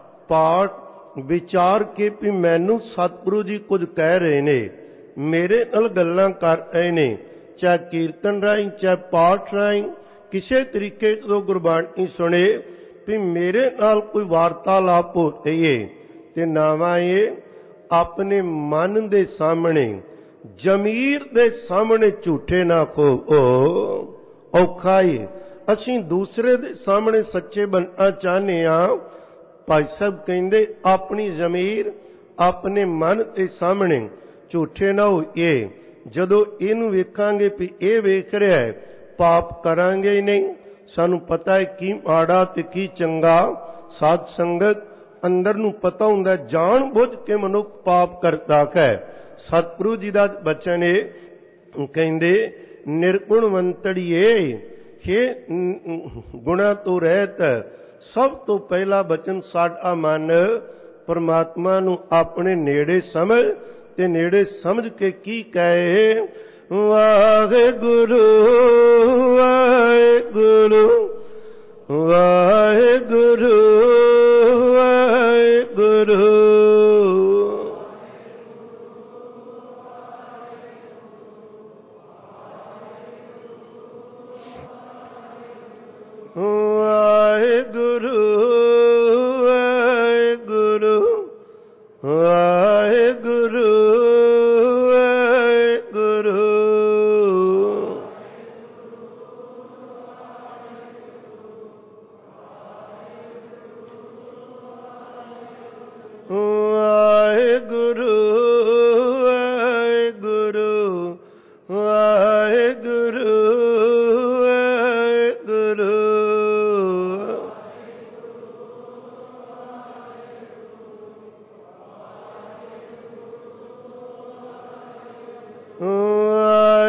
ਪਾਠ ਵਿਚਾਰ ਕੇ ਵੀ ਮੈਨੂੰ ਸਤਿਗੁਰੂ ਜੀ ਕੁਝ ਕਹਿ ਰਹੇ ਨੇ, ਮੇਰੇ ਨਾਲ ਗੱਲਾਂ ਕਰ ਰਹੇ ਨੇ, ਚਾਹੇ ਕੀਰਤਨ ਰਾਹੀਂ ਚਾਹੇ ਪਾਠ ਰਾਹੀਂ ਕਿਸੇ ਤਰੀਕੇ ਤੋਂ ਗੁਰਬਾਣੀ ਸੁਣੇ ਵੀ ਮੇਰੇ ਨਾਲ ਕੋਈ ਵਾਰਤਾਲਾਪ ਹੋ ਰਹੀ ਹੈ। ਤੇ ਨਾਵਾਂ ਇਹ ਆਪਣੇ ਮਨ ਦੇ ਸਾਹਮਣੇ ਜ਼ਮੀਰ ਦੇ ਸਾਹਮਣੇ ਝੂਠੇ ਨਾ ਖੋਵੋ। ਔਖਾ ਹੈ, ਅਸੀਂ ਦੂਸਰੇ ਦੇ ਸਾਹਮਣੇ ਸੱਚੇ ਬਣਨਾ ਚਾਹੁੰਦੇ ਹਾਂ। ਭਾਈ ਸਾਹਿਬ ਕਹਿੰਦੇ ਆਪਣੀ ਜ਼ਮੀਰ ਆਪਣੇ ਮਨ ਦੇ ਸਾਹਮਣੇ ਝੂਠੇ ਨਾ ਹੋਈਏ। ਜਦੋਂ ਇਹਨੂੰ ਵੇਖਾਂਗੇ ਵੀ ਇਹ ਵੇਖ ਰਿਹਾ ਹੈ, ਪਾਪ ਕਰਾਂਗੇ ਹੀ ਨਹੀਂ। ਸਾਨੂੰ ਪਤਾ ਹੈ ਕੀ ਮਾੜਾ ਤੇ ਕੀ ਚੰਗਾ। ਸਾਧ ਸੰਗਤ ਅੰਦਰ ਨੂੰ ਪਤਾ ਹੁੰਦਾ ਜਾਣ ਬੁੱਝ ਕੇ ਮਨੁੱਖ ਪਾਪ ਕਰਦਾ ਹੈ। ਸਤਿਗੁਰੂ ਜੀ ਦਾ ਬਚਨ ਹੈ, ਕਹਿੰਦੇ ਨਿਰਗੁਣਵੰਤੜੀਏ ਹੇ ਗੁਣਾ ਤੋਂ ਰਹਿਤ। ਸਭ ਤੋਂ ਪਹਿਲਾ ਬਚਨ ਸਾਡਾ ਮਨ ਪਰਮਾਤਮਾ ਨੂੰ ਆਪਣੇ ਨੇੜੇ ਸਮਝ ਤੇ ਨੇੜੇ ਸਮਝ ਕੇ ਕੀ ਕਹੇ, ਵਾਹਿਗੁਰੂ ਵਾਹਿਗੁਰੂ ਵਾਹਿਗੁਰੂ ਵਾਹਿਗੁਰੂ ਵਾਹਿਗੁਰੂ ਵਾਹਿਗੁਰੂ ਵਾਹਿਗੁਰੂ ਵਾਹਿਗੁਰੂ ਵਾਹਿਗੁਰੂ ਵਾਹਿਗੁਰੂ ਵਾਹਿਗੁਰੂ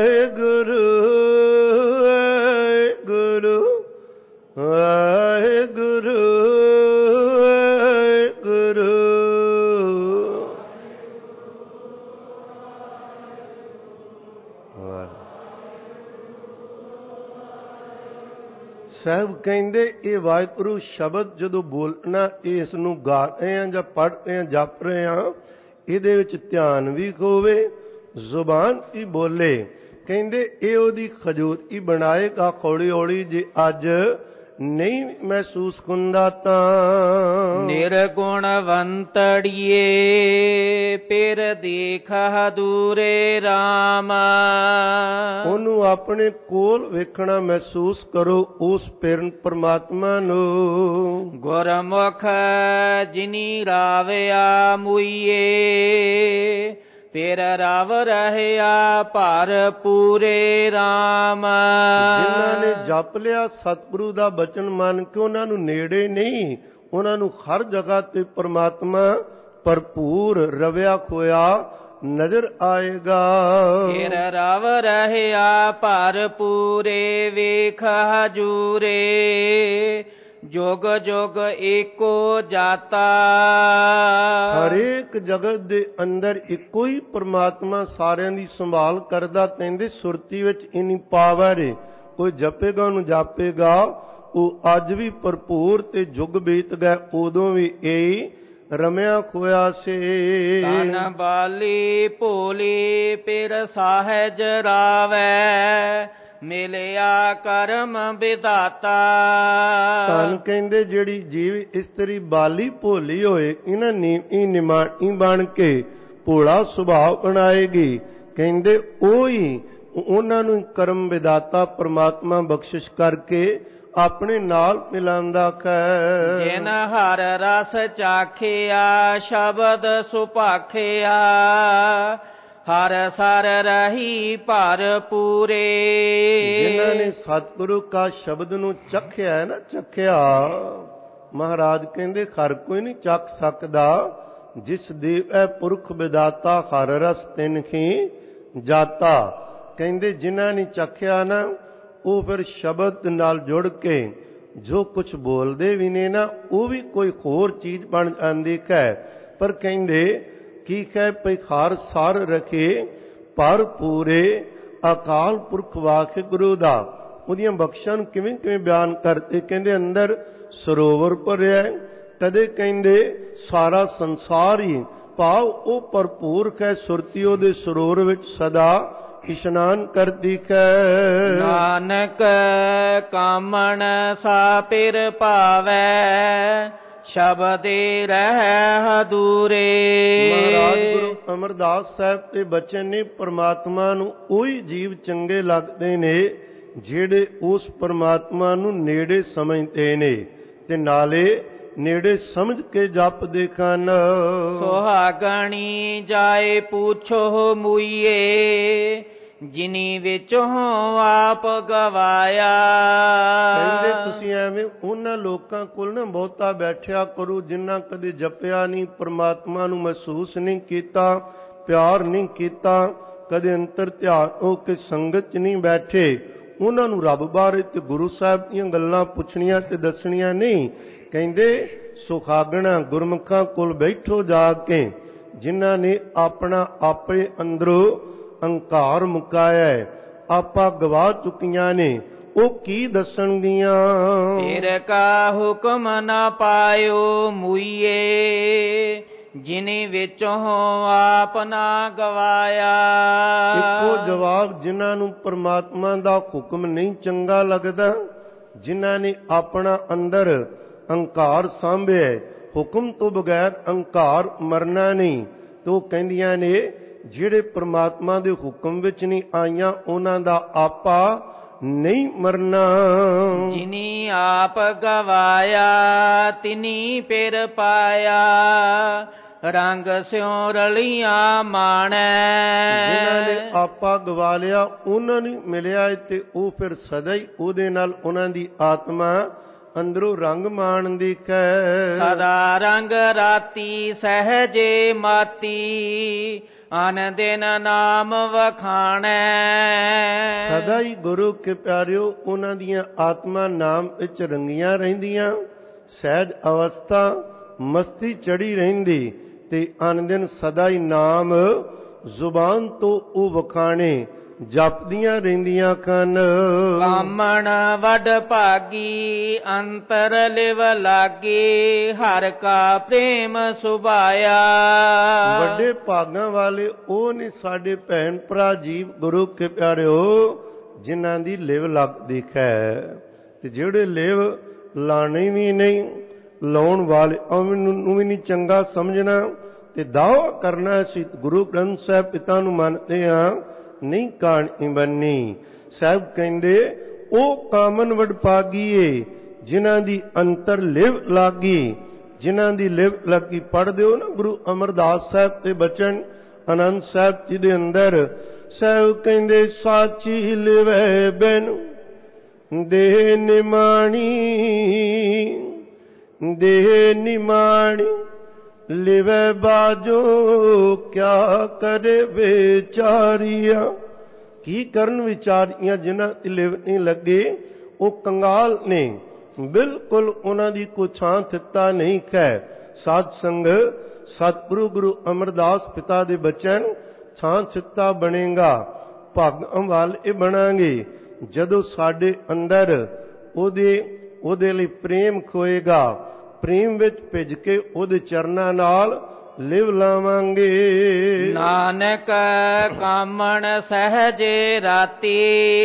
ਵਾਹਿਗੁਰੂ ਵਾਹਿਗੁਰੂ ਵਾਹਿਗੁਰੂ ਸਾਹਿਬ ਕਹਿੰਦੇ ਇਹ ਵਾਹਿਗੁਰੂ ਸ਼ਬਦ ਜਦੋਂ ਬੋਲਣਾ, ਇਸ ਨੂੰ ਗਾ ਰਹੇ ਆ ਜਾਂ ਪੜ੍ਹ ਰਹੇ ਆ, ਜਪ ਰਹੇ ਆ, ਇਹਦੇ ਵਿੱਚ ਧਿਆਨ ਵੀ ਹੋਵੇ, ਜ਼ੁਬਾਨ ਵੀ ਬੋਲੇ। ਕਹਿੰਦੇ ਇਹ ਉਹਦੀ ਖਜੂਰੀ ਬਣਾਏਗਾ ਹੌਲੀ ਹੌਲੀ। ਜੇ ਅੱਜ ਨਹੀਂ ਮਹਿਸੂਸ ਹੁੰਦਾ ਤਾਂ ਨਿਰਗੁਣਵੰਤੜੀਏ ਪਿਰ ਦੇਖਾ ਦੂਰੇ ਰਾਮ। ਉਹਨੂੰ ਆਪਣੇ ਕੋਲ ਵੇਖਣਾ, ਮਹਿਸੂਸ ਕਰੋ ਉਸ ਪਿਰਨ ਪਰਮਾਤਮਾ ਨੂੰ। ਗੁਰਮੁਖ ਜਿਨੀ ਰਾਵਿਆ ਮੁਈਏ ਫਿਰ ਰਵ ਰਹਿਆ ਭਰ ਪੂਰੇ ਰਾਮ। ਜਿਨ੍ਹਾਂ ਨੇ ਜਪ ਲਿਆ ਸਤਿਗੁਰੂ ਦਾ ਬਚਨ ਮੰਨ ਕੇ, ਉਹਨਾਂ ਨੂੰ ਨੇੜੇ ਨਹੀਂ, ਉਹਨਾਂ ਨੂੰ ਹਰ ਜਗ੍ਹਾ ਤੇ ਪਰਮਾਤਮਾ ਭਰਪੂਰ ਰਵਿਆ ਖੋਇਆ ਨਜ਼ਰ ਆਏਗਾ। ਫਿਰ ਰਵ ਰਹਿਆ ਭਰ ਪੂਰੇ ਵੇਖ ਹਜੂਰੇ ਜੁਗ ਜੁਗ ਏਕੋ ਜਾਤਾ। ਹਰੇਕ ਜਗਤ ਦੇ ਅੰਦਰ ਇੱਕੋ ਹੀ ਪਰਮਾਤਮਾ ਸਾਰਿਆਂ ਦੀ ਸੰਭਾਲ ਕਰਦਾ। ਕਹਿੰਦੇ ਸੁਰਤੀ ਵਿੱਚ ਇੰਨੀ ਪਾਵਰ ਏ, ਕੋਈ ਜਪੇਗਾ ਉਹਨੂੰ ਜਾਪੇਗਾ, ਉਹ ਅੱਜ ਵੀ ਭਰਪੂਰ ਤੇ ਜੁਗ ਬੀਤ ਗਏ ਉਦੋਂ ਵੀ ਇਹ ਰਮਿਆ ਖੋਇਆ ਸੇ। ਤਨ ਬਾਲੀ ਭੋਲੀ ਪਿਰ ਸਾਹਜ ਰਾਵੈ ਮਿਲਿਆ ਕਰਮ ਵਿਧਾਤਾ। ਧੰਨ ਕਹਿੰਦੇ ਜਿਹੜੀ ਜੀਵ ਇਸਤਰੀ ਬਾਲੀ ਭੋਲੀ ਹੋਏ, ਇਹਨਾਂ ਨੀਵੀਂ ਨਿਮਾਣੀ ਬਣ ਕੇ ਭੋਲਾ ਸੁਭਾਅ ਬਣਾਏਗੀ। ਕਹਿੰਦੇ ਉਹੀ ਉਹਨਾਂ ਨੂੰ ਕਰਮ ਵਿਧਾਤਾ ਪਰਮਾਤਮਾ ਬਖਸ਼ਿਸ਼ ਕਰਕੇ ਆਪਣੇ ਨਾਲ ਮਿਲਾਂਦਾ ਹੈ। ਜਿਨ ਹਰ ਰਸ ਚਾਖਿਆ ਸ਼ਬਦ ਸੁਭਾਖਿਆ ਹਰ ਸਰ ਰਹੀ ਭਰ ਪੂਰੇ। ਜਿਨ੍ਹਾਂ ਨੇ ਸਤਿਗੁਰੂ ਕਾ ਸ਼ਬਦ ਨੂੰ ਚਖਿਆ ਹੈ ਨਾ, ਚਖਿਆ, ਮਹਾਰਾਜ ਕਹਿੰਦੇ ਹਰ ਕੋਈ ਨਹੀਂ ਚੱਖ ਸਕਦਾ। ਜਿਸ ਦੇਵ ਪੁਰਖ ਵਿਦਾਤਾ ਹਰ ਰਸ ਤਿਨ ਖੀ ਜਾਤਾ। ਕਹਿੰਦੇ ਜਿਨ੍ਹਾਂ ਨੇ ਚਖਿਆ ਨਾ, ਉਹ ਫਿਰ ਸ਼ਬਦ ਨਾਲ ਜੁੜ ਕੇ ਜੋ ਕੁਝ ਬੋਲਦੇ ਵੀ ਨੇ ਨਾ, ਉਹ ਵੀ ਕੋਈ ਹੋਰ ਚੀਜ਼ ਬਣ ਜਾਂਦੀ ਹੈ। ਪਰ ਕਹਿੰਦੇ ਕੀ ਹੈ ਭਈ ਹਰ ਸਰ ਰਖੇ ਪਰ ਪੂਰੇ ਅਕਾਲ ਪੁਰਖ ਵਾਹਿਗੁਰੂ ਦਾ। ਉਹਦੀਆਂ ਬਖਸ਼ਾਂ ਨੂੰ ਕਿਵੇਂ ਕਿਵੇਂ ਬਿਆਨ ਕਰਦੇ। ਕਹਿੰਦੇ ਅੰਦਰ ਸਰੋਵਰ ਭਰਿਆ, ਕਦੇ ਕਹਿੰਦੇ ਸਾਰਾ ਸੰਸਾਰ ਹੀ, ਭਾਵ ਉਹ ਭਰਪੂਰ ਹੈ, ਸੁਰਤੀ ਉਹਦੇ ਸਰੋਵਰ ਵਿੱਚ ਸਦਾ ਇਸ਼ਨਾਨ ਕਰਦੀ ਹੈ। ਨਾਨਕ ਕਾਮਣ ਸਾ ਪਿਰ ਭਾਵੈ ਸ਼ਬਦੇ ਰਹਿ ਹਦੂਰੇ। ਮਹਾਰਾਜ ਗੁਰੂ ਅਮਰਦਾਸ ਸਾਹਿਬ ਦੇ ਬਚਨ ਨੇ, ਪਰਮਾਤਮਾ ਨੂੰ ਉਹੀ ਜੀਵ ਚੰਗੇ ਲੱਗਦੇ ਨੇ ਜਿਹੜੇ ਉਸ ਪਰਮਾਤਮਾ ਨੂੰ ਨੇੜੇ ਸਮਝਦੇ ਨੇ ਤੇ ਨਾਲੇ ਨੇੜੇ ਸਮਝ ਕੇ ਜਪਦੇ ਹਨ। ਸੁਹਾਗਣੀ ਜਾਏ ਪੁੱਛੋ ਮੁਈਏ ਜਿਨੀ ਵਿੱਚੋਂ ਆਪ ਗਵਾਇਆ। ਕਹਿੰਦੇ ਤੁਸੀਂ ਐਵੇਂ ਉਹਨਾਂ ਲੋਕਾਂ ਕੋਲ ਨਾ ਬਹੁਤਾ ਬੈਠਿਆ ਕਰੋ ਜਿਨ੍ਹਾਂ ਕਦੇ ਜਪਿਆ ਨਹੀਂ, ਪਰਮਾਤਮਾ ਨੂੰ ਮਹਿਸੂਸ ਨਹੀਂ ਕੀਤਾ, ਪਿਆਰ ਨਹੀਂ ਕੀਤਾ, ਕਦੇ ਅੰਤਰ ਧਿਆਨ ਹੋ ਕੇ ਸੰਗਤ 'ਚ ਨਹੀਂ ਬੈਠੇ। ਉਹਨਾਂ ਨੂੰ ਰੱਬ ਬਾਰੇ ਤੇ ਗੁਰੂ ਸਾਹਿਬ ਦੀਆਂ ਗੱਲਾਂ ਪੁੱਛਣੀਆਂ ਤੇ ਦੱਸਣੀਆਂ ਨਹੀਂ। ਕਹਿੰਦੇ ਸੁਖਾਗਣਾ ਗੁਰਮੁਖਾਂ ਕੋਲ ਬੈਠੋ ਜਾ ਕੇ, ਜਿਨ੍ਹਾਂ ਨੇ ਆਪਣਾ ਆਪਣੇ ਅੰਦਰੋਂ ਅਹੰਕਾਰ ਮੁਕਾਇਆ, ਆਪਾ ਗਵਾ ਚੁੱਕੀਆਂ ਨੇ, ਉਹ ਕੀ ਦੱਸਣਗੀਆਂ। ਤੇਰੇ ਕਾ ਹੁਕਮ ਨਾ ਪਾਇਓ ਮੁਈਏ ਜਿਨੇ ਵਿੱਚੋਂ ਆਪ ਨਾ ਗਵਾਇਆ। ਇੱਕੋ ਜਵਾਬ, ਜਿਨ੍ਹਾਂ ਨੂੰ ਪਰਮਾਤਮਾ ਦਾ ਹੁਕਮ ਨਹੀਂ ਚੰਗਾ ਲੱਗਦਾ, ਜਿਨ੍ਹਾਂ ਨੇ ਆਪਣਾ ਅੰਦਰ ਅਹੰਕਾਰ ਸਾਂਭਿਆ, ਹੁਕਮ ਤੋਂ ਬਗੈਰ ਅਹੰਕਾਰ ਮਰਨਾ ਨਹੀਂ। ਤੇ ਉਹ ਕਹਿੰਦੀਆਂ ਨੇ ਜਿਹੜੇ ਪਰਮਾਤਮਾ ਦੇ ਹੁਕਮ ਵਿੱਚ ਨਹੀਂ ਆਈਆਂ, ਉਹਨਾਂ ਦਾ ਆਪਾ ਨਹੀਂ ਮਰਨਾ। ਜਿਨੀ ਆਪ ਗਵਾਇਆ ਤਿਨੀ ਪਿਰ ਪਾਇਆ ਰੰਗ ਸਿਉ ਰਲੀਆਂ ਮਾਣੈ। ਜਿਨ੍ਹਾਂ ਨੇ ਆਪਾ ਗਵਾ ਲਿਆ ਉਹਨਾਂ ਨੂੰ ਮਿਲਿਆ ਤੇ ਉਹ ਫਿਰ ਸਦਾ ਹੀ ਉਹਦੇ ਨਾਲ ਉਹਨਾਂ ਦੀ ਆਤਮਾ ਅੰਦਰੋਂ ਰੰਗ ਮਾਣਦੀ ਹੈ। ਸਦਾ ਰੰਗ ਰਾਤੀ ਸਹਜੇ ਮਾਤੀ ਅਨ ਦਿਨ ਨਾਮ ਵਖਾਣੈ। ਸਦਾ ਹੀ ਗੁਰੂ ਕੇ ਪਿਆਰਿਓ ਉਹਨਾਂ ਦੀਆਂ ਆਤਮਾ ਨਾਮ ਵਿੱਚ ਰੰਗੀਆਂ ਰਹਿੰਦੀਆਂ, ਸਹਿਜ ਅਵਸਥਾ ਮਸਤੀ ਚੜੀ ਰਹਿੰਦੀ ਤੇ ਅਨ ਦਿਨ ਸਦਾ ਹੀ ਨਾਮ ਜ਼ੁਬਾਨ ਤੋਂ ਉਹ ਵਖਾਣੇ। ਜਪਦੀਆਂ ਰਹਿੰਦੀਆਂ ਕਨ। ਕਾਮਣ ਵੱਡ ਭਾਗੀ ਅੰਤਰ ਲਿਵ ਲਾਗੇ, ਹਰ ਕਾ ਪ੍ਰੇਮ ਸੁਭਾਇਆ। ਵੱਡੇ ਭਾਗਾਂ ਵਾਲੇ ਉਹ ਨੇ ਸਾਡੇ ਭੈਣ ਭਰਾ ਜੀਵ ਗੁਰੂ ਕੇ ਪਿਆਰਿਓ, ਜਿਨ੍ਹਾਂ ਦੀ ਲਿਵ ਲੱਗਦੀ ਹੈ। ਤੇ ਜਿਹੜੇ ਲਿਵ ਲਾਣੀ ਵੀ ਨਹੀਂ, ਲਾਉਣ ਵਾਲੇ ਉਹਨੂੰ ਵੀ ਨਹੀਂ ਚੰਗਾ ਸਮਝਣਾ ਤੇ ਦਾਅਵਾ ਕਰਨਾ ਅਸੀਂ ਗੁਰੂ ਗ੍ਰੰਥ ਸਾਹਿਬ ਪਿਤਾ ਨੂੰ ਮੰਨਦੇ ਹਾਂ, ਨਹੀਂ ਕਹਾਣੀ ਬੰਨੀ। ਸਾਹਿਬ ਕਹਿੰਦੇ ਉਹ ਕਾਮਨ ਵਡਭਾਗੀਏ ਜਿਨ੍ਹਾਂ ਦੀ ਅੰਤਰ ਲਿਵ ਲਾਗੀ, ਜਿਨ੍ਹਾਂ ਦੀ ਲਿਵ ਲੱਗੀ। ਪੜ੍ਹਦੇ ਹੋ ਨਾ ਗੁਰੂ ਅਮਰਦਾਸ ਸਾਹਿਬ ਦੇ ਬਚਨ ਆਨੰਦ ਸਾਹਿਬ ਜੀ ਦੇ ਅੰਦਰ। ਸਾਹਿਬ ਕਹਿੰਦੇ ਸਾਚੀ ਲਿਵੈ ਬਿਨ ਦੇਹ ਨਿਮਾਣੀ, ਦੇਹ ਨਿਮਾਣੀ ਲਿਵੈ ਬਾਜੋ ਕਿਆ ਕਰੇ ਵਿਚਾਰੀਆ। ਕੀ ਕਰਨ ਵਿਚਾਰੀਆਂ ਜਿਨ੍ਹਾਂ ਦੀ ਲਿਵ ਨਹੀਂ ਲੱਗੇ, ਉਹ ਕੰਗਾਲ ਨੇ, ਬਿਲਕੁਲ ਉਹਨਾਂ ਦੀ ਕੋਈ ਛਾਂ ਥਿੱਤਾ ਨਹੀਂ ਹੈ। ਸਾਧ ਸੰਗ ਸਤਿਗੁਰੂ ਗੁਰੂ ਅਮਰਦਾਸ ਪਿਤਾ ਦੇ ਬਚਨ ਛਾਂ ਥਿੱਤਾ ਬਣੇਗਾ, ਭਾਗਾਂ ਵਾਲੇ ਬਣਾਂਗੇ ਜਦੋਂ ਸਾਡੇ ਅੰਦਰ ਉਹਦੇ ਉਹਦੇ ਲਈ ਪ੍ਰੇਮ ਖੋਏਗਾ। ਪ੍ਰੇਮ ਵਿੱਚ ਭਿੱਜ ਕੇ ਉਹਦੇ ਚਰਨਾਂ ਨਾਲ ਲਿਵ ਲਾਵਾਂਗੇ। ਨਾਨਕ ਕਾਮਣ ਸਹਜੇ ਰਾਤੀ,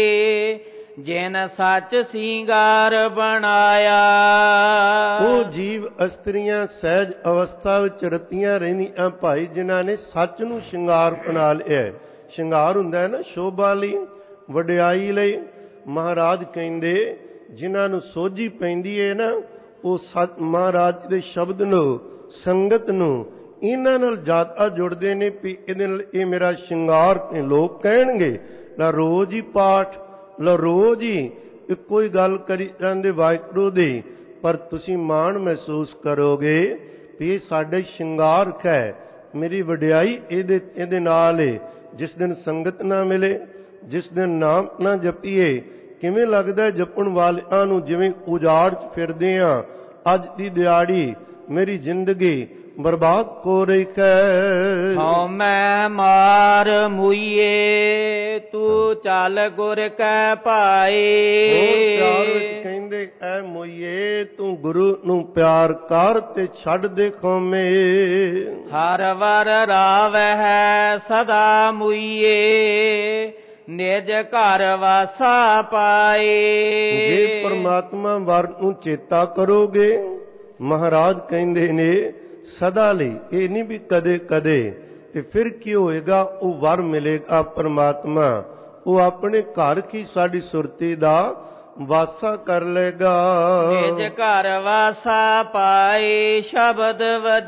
ਜਿਨ ਸੱਚ ਸਿੰਗਾਰ ਬਣਾਇਆ। ਉਹ ਜੀਵ ਇਸਤਰੀਆਂ ਸਹਿਜ ਅਵਸਥਾ ਵਿੱਚ ਰਤੀਆਂ ਰਹਿੰਦੀਆਂ ਭਾਈ, ਜਿਨ੍ਹਾਂ ਨੇ ਸੱਚ ਨੂੰ ਸ਼ਿੰਗਾਰ ਬਣਾ ਲਿਆ। ਸ਼ਿੰਗਾਰ ਹੁੰਦਾ ਹੈ ਨਾ ਸ਼ੋਭਾ ਲਈ, ਵਡਿਆਈ ਲਈ। ਮਹਾਰਾਜ ਕਹਿੰਦੇ ਜਿਨ੍ਹਾਂ ਨੂੰ ਸੋਝੀ ਪੈਂਦੀ ਹੈ ਨਾ, ਉਹ ਸਤ ਮਹਾਰਾਜ ਦੇ ਸ਼ਬਦ ਨੂੰ, ਸੰਗਤ ਨੂੰ, ਇਹਨਾਂ ਨਾਲ ਜ਼ਿਆਦਾ ਜੁੜਦੇ ਨੇ ਵੀ ਇਹਦੇ ਨਾਲ ਇਹ ਮੇਰਾ ਸ਼ਿੰਗਾਰ ਨੇ। ਲੋਕ ਕਹਿਣਗੇ ਲਾ ਰੋਜ਼ ਹੀ ਪਾਠ, ਲਾ ਰੋਜ਼ ਹੀ ਇੱਕੋ ਹੀ ਗੱਲ ਕਰੀ ਜਾਂਦੇ ਵਾਹਿਗੁਰੂ ਦੀ, ਪਰ ਤੁਸੀਂ ਮਾਣ ਮਹਿਸੂਸ ਕਰੋਗੇ ਵੀ ਇਹ ਸਾਡੇ ਸ਼ਿੰਗਾਰ ਹੈ, ਮੇਰੀ ਵਡਿਆਈ ਇਹਦੇ ਇਹਦੇ ਨਾਲ ਹੈ। ਜਿਸ ਦਿਨ ਸੰਗਤ ਨਾ ਮਿਲੇ, ਜਿਸ ਦਿਨ ਨਾਮ ਨਾ ਜਪੀਏ, ਕਿਵੇਂ ਲੱਗਦਾ ਜਪਣ ਵਾਲਿਆਂ ਨੂੰ ਜਿਵੇਂ ਉਜਾੜ 'ਚ ਫਿਰਦੇ ਆ। ਅੱਜ ਦੀ ਦਿਹਾੜੀ ਮੇਰੀ ਜ਼ਿੰਦਗੀ ਬਰਬਾਦ ਹੋ ਰਹੀ ਹੈ। ਹਉ ਮੈਂ ਮਾਰ ਮੁਈਏ ਤੂੰ ਚੱਲ ਗੁਰ ਕੈ ਪਾਏ। ਹੋਰ ਪਿਆਰ ਵਿੱਚ ਕਹਿੰਦੇ ਐ ਮੁਈਏ ਤੂੰ ਗੁਰੂ ਨੂੰ ਪਿਆਰ ਕਰ ਤੇ ਛੱਡ ਦੇ ਖੋਮੇ। ਹਰ ਵਰ ਰਾਵਹਿ ਸਦਾ ਮੁਈਏ ਨਿਜ ਘਰ ਵਾਸਾ ਪਾਏ। ਜੇ ਪਰਮਾਤਮਾ ਵਰ ਨੂੰ ਚੇਤਾ ਕਰੋਗੇ, ਮਹਾਰਾਜ ਕਹਿੰਦੇ ਨੇ ਸਦਾ ਲਈ, ਇਹ ਨਹੀਂ ਵੀ ਕਦੇ ਕਦੇ, ਤੇ ਫਿਰ ਕੀ ਹੋਏਗਾ? ਉਹ ਵਰ ਮਿਲੇਗਾ ਪਰਮਾਤਮਾ, ਉਹ ਆਪਣੇ ਘਰ ਕੀ ਸਾਡੀ ਸੁਰਤੀ ਦਾ ਵਾਸਾ ਕਰ ਲੇਗਾ। ਨਿਜ ਘਰ ਵਾਸਾ ਪਾਏ ਸ਼ਬਦ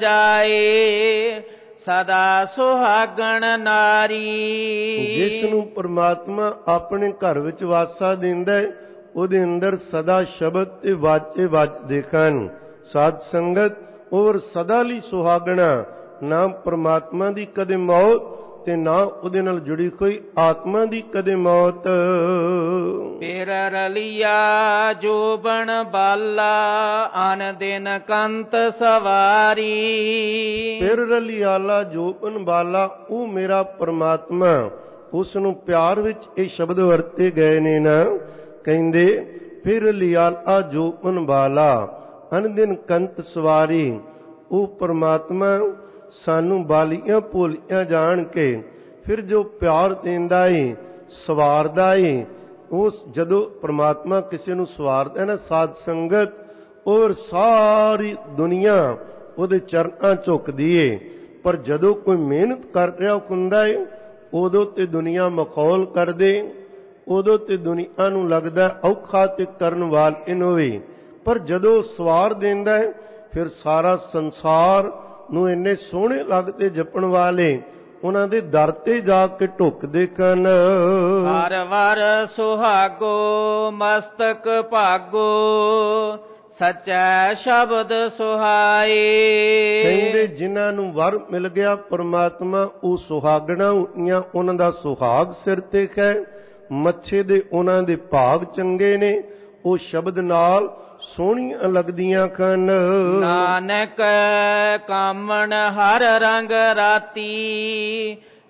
ਵਜਾਏ ਸਦਾ ਸੁਹਾਗਣ ਨਾਰੀ। ਜਿਸ ਨੂੰ ਪਰਮਾਤਮਾ ਆਪਣੇ ਘਰ ਵਿੱਚ ਵਾਸਾ ਦਿੰਦਾ ਹੈ, ਉਹਦੇ ਅੰਦਰ ਸਦਾ ਸ਼ਬਦ ਤੇ ਵਾਜੇ ਵੱਜਦੇ ਹਨ। ਸਾਧ ਸੰਗਤ ਔਰ ਸਦਾ ਲਈ ਸੁਹਾਗਣਾ, ਨਾ ਪਰਮਾਤਮਾ ਦੀ ਕਦੇ ਮੌਤ ਤੇ ਨਾ ਉਹਦੇ ਨਾਲ ਜੁੜੀ ਕੋਈ ਆਤਮਾ ਦੀ ਕਦੇ ਮੌਤ। ਫਿਰ ਰਲਿਆ ਜੋਬਨ ਬਾਲਾ ਅਨ ਦਿਨ ਕੰਤ ਸਵਾਰੀ। ਫਿਰ ਰਲਿਆਲਾ ਜੋਬਨ ਬਾਲਾ, ਉਹ ਮੇਰਾ ਪਰਮਾਤਮਾ, ਉਸ ਨੂੰ ਪਿਆਰ ਵਿੱਚ ਇਹ ਸ਼ਬਦ ਵਰਤੇ ਗਏ ਨੇ ਨਾ। ਕਹਿੰਦੇ ਫਿਰ ਲਿਆਲਾ ਜੋਬਨ ਬਾਲਾ ਅਨ ਦਿਨ ਕੰਤ ਸਵਾਰੀ। ਉਹ ਪਰਮਾਤਮਾ ਸਾਨੂੰ ਬਾਲੀਆਂ ਭੋਲੀਆਂ ਜਾਣ ਕੇ ਫਿਰ ਜੋ ਪਿਆਰ ਦਿੰਦਾ ਏ, ਸਵਾਰਦਾ ਏ। ਉਸ ਜਦੋਂ ਪਰਮਾਤਮਾ ਕਿਸੇ ਨੂੰ ਸਵਾਰਦਾ ਨਾ ਸਾਧ ਸੰਗਤ, ਔਰ ਸਾਰੀ ਦੁਨੀਆ ਉਹਦੇ ਚਰਨਾਂ ਝੁਕਦੀ ਏ। ਪਰ ਜਦੋਂ ਕੋਈ ਮਿਹਨਤ ਕਰ ਰਿਹਾ ਹੁੰਦਾ ਏ, ਉਦੋਂ ਤੇ ਦੁਨੀਆ ਮਖੌਲ ਕਰਦੇ, ਉਦੋਂ ਤੇ ਦੁਨੀਆ ਨੂੰ ਲੱਗਦਾ ਔਖਾ ਤੇ ਕਰਨ ਵਾਲੇ ਨੂੰ ਵੀ। ਪਰ ਜਦੋਂ ਸਵਾਰ ਦਿੰਦਾ ਹੈ, ਫਿਰ ਸਾਰਾ ਸੰਸਾਰ ਨੂੰ ਇੰਨੇ ਸੋਹਣੇ ਲੱਗਦੇ ਜਪਣ ਵਾਲੇ, ਉਹਨਾਂ ਦੇ ਦਰ ਤੇ ਜਾ ਕੇ ਢੁੱਕਦੇ ਕਨ। ਹਰ ਵਰ ਸੁਹਾਗੋ ਮਸਤਕ ਭਾਗੋ ਸੱਚਾ ਸ਼ਬਦ ਸੁਹਾਏ। ਕਹਿੰਦੇ ਜਿਨ੍ਹਾਂ ਨੂੰ ਵਰ ਮਿਲ ਗਿਆ ਪਰਮਾਤਮਾ, ਉਹ ਸੁਹਾਗਣਾ ਹੋਈਆਂ, ਉਹਨਾਂ ਦਾ ਸੁਹਾਗ ਸਿਰ ਤੇ ਹੈ। ਮੱਛੇ ਦੇ ਉਹਨਾਂ ਦੇ ਭਾਗ ਚੰਗੇ ਨੇ, ਉਹ ਸ਼ਬਦ ਨਾਲ ਸੋਹਣੀਆਂ ਲੱਗਦੀਆਂ ਹਨ। ਨਾਨਕ ਕਾਮਣ ਹਰ ਰੰਗ ਰਾਤੀ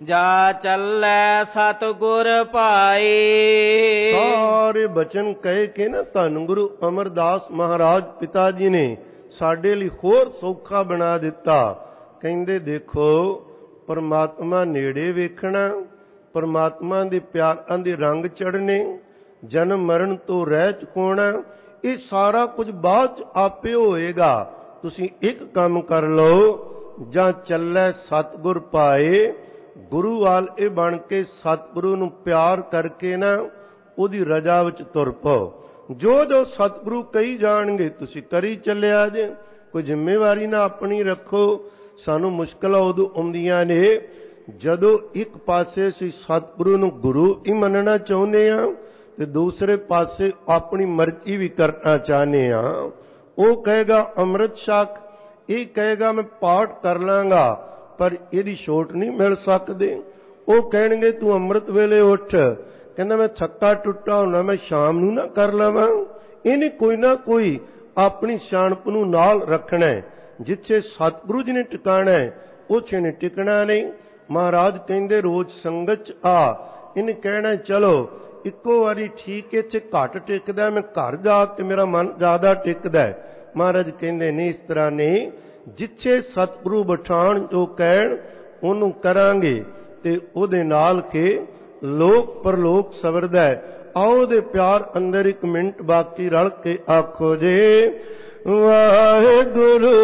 ਜਾ ਚੱਲੈ ਸਤਿਗੁਰ ਪਾਏ। ਸਾਰੇ ਬਚਨ ਕਹਿ ਕੇ ਨਾ ਧੰਨ ਗੁਰੂ ਅਮਰਦਾਸ ਮਹਾਰਾਜ ਪਿਤਾ ਜੀ ਨੇ ਸਾਡੇ ਲਈ ਹੋਰ ਸੌਖਾ ਬਣਾ ਦਿੱਤਾ। ਕਹਿੰਦੇ ਦੇਖੋ ਪਰਮਾਤਮਾ ਨੇੜੇ ਵੇਖਣਾ, ਪਰਮਾਤਮਾ ਦੇ ਪਿਆਰਾਂ ਦੇ ਰੰਗ ਚੜ੍ਹਨੇ, ਜਨਮ ਮਰਨ ਤੋਂ ਰਹਿ ਚੁਕਾਉਣਾ, ਇਹ ਸਾਰਾ ਕੁਝ ਬਾਅਦ ਚ ਆਪੇ ਹੋਏਗਾ। ਤੁਸੀਂ ਇੱਕ ਕੰਮ ਕਰ ਲਓ, ਜਾਂ ਚੱਲੈ ਸਤਿਗੁਰ ਪਾਏ, ਗੁਰੂ ਵਾਲ ਇਹ ਬਣ ਕੇ ਸਤਿਗੁਰੂ ਨੂੰ ਪਿਆਰ ਕਰਕੇ ਨਾ ਉਹਦੀ ਰਜਾ ਵਿੱਚ ਤੁਰ ਪਓ। ਜੋ ਜੋ ਸਤਿਗੁਰੂ ਕਹੀ ਜਾਣਗੇ ਤੁਸੀਂ ਕਰੀ ਚੱਲਿਆ ਜੇ। ਕੋਈ ਜ਼ਿੰਮੇਵਾਰੀ ਨਾ ਆਪਣੀ ਰੱਖੋ। ਸਾਨੂੰ ਮੁਸ਼ਕਲਾਂ ਉਦੋਂ ਆਉਂਦੀਆਂ ਨੇ ਜਦੋਂ ਇੱਕ ਪਾਸੇ ਅਸੀਂ ਸਤਿਗੁਰੂ ਨੂੰ ਗੁਰੂ ਹੀ ਮੰਨਣਾ ਚਾਹੁੰਦੇ ਹਾਂ ਤੇ ਦੂਸਰੇ ਪਾਸੇ ਆਪਣੀ ਮਰਜ਼ੀ ਵੀ ਕਰਨਾ ਚਾਹੁੰਦੇ ਹਾਂ। ਉਹ ਕਹੇਗਾ ਅੰਮ੍ਰਿਤ ਛਕ, ਇਹ ਕਹੇਗਾ ਮੈਂ ਪਾਠ ਕਰ ਲਾਂਗਾ, ਪਰ ਇਹਦੀ ਛੋਟ ਨਹੀਂ ਮਿਲ ਸਕਦੇ। ਉਹ ਕਹਿਣਗੇ ਤੂੰ ਅੰਮ੍ਰਿਤ ਵੇਲੇ ਉੱਠ, ਕਹਿੰਦਾ ਮੈਂ ਥੱਕਾ ਟੁੱਟਾ ਹੁੰਦਾ, ਮੈਂ ਸ਼ਾਮ ਨੂੰ ਨਾ ਕਰ ਲਵਾਂ। ਇਹਨੇ ਕੋਈ ਨਾ ਕੋਈ ਆਪਣੀ ਸਿਆਣਪ ਨੂੰ ਨਾਲ ਰੱਖਣਾ। ਜਿੱਥੇ ਸਤਿਗੁਰੂ ਜੀ ਨੇ ਟਿਕਾਣਾ ਉੱਥੇ ਨੇ ਟਿਕਣਾ ਨਹੀਂ। ਮਹਾਰਾਜ ਕਹਿੰਦੇ ਰੋਜ਼ ਸੰਗਤ ਚ ਆ, ਇਹਨੇ ਕਹਿਣਾ ਚਲੋ ਇੱਕੋ ਵਾਰੀ ਠੀਕ ਇੱਥੇ ਘੱਟ ਟਿਕਦਾ, ਮੈਂ ਘਰ ਜਾ ਕੇ ਮੇਰਾ ਮਨ ਜ਼ਿਆਦਾ ਟਿਕਦਾ। ਮਹਾਰਾਜ ਕਹਿੰਦੇ ਨਹੀਂ, ਇਸ ਤਰ੍ਹਾਂ ਨਹੀਂ। ਜਿੱਥੇ ਸਤਿਗੁਰੂ ਬਿਠਾਣ ਜੋ ਕਹਿਣ ਉਹਨੂੰ ਕਰਾਂਗੇ ਤੇ ਉਹਦੇ ਨਾਲ ਕੇ ਲੋਕ ਪਰਲੋਕ ਸਵਰਦਾ। ਆਓ ਉਹਦੇ ਪਿਆਰ ਅੰਦਰ ਇੱਕ ਮਿੰਟ ਬਾਕੀ ਰਲ ਕੇ ਆਖੋ ਜੇ ਵਾਹਿਗੁਰੂ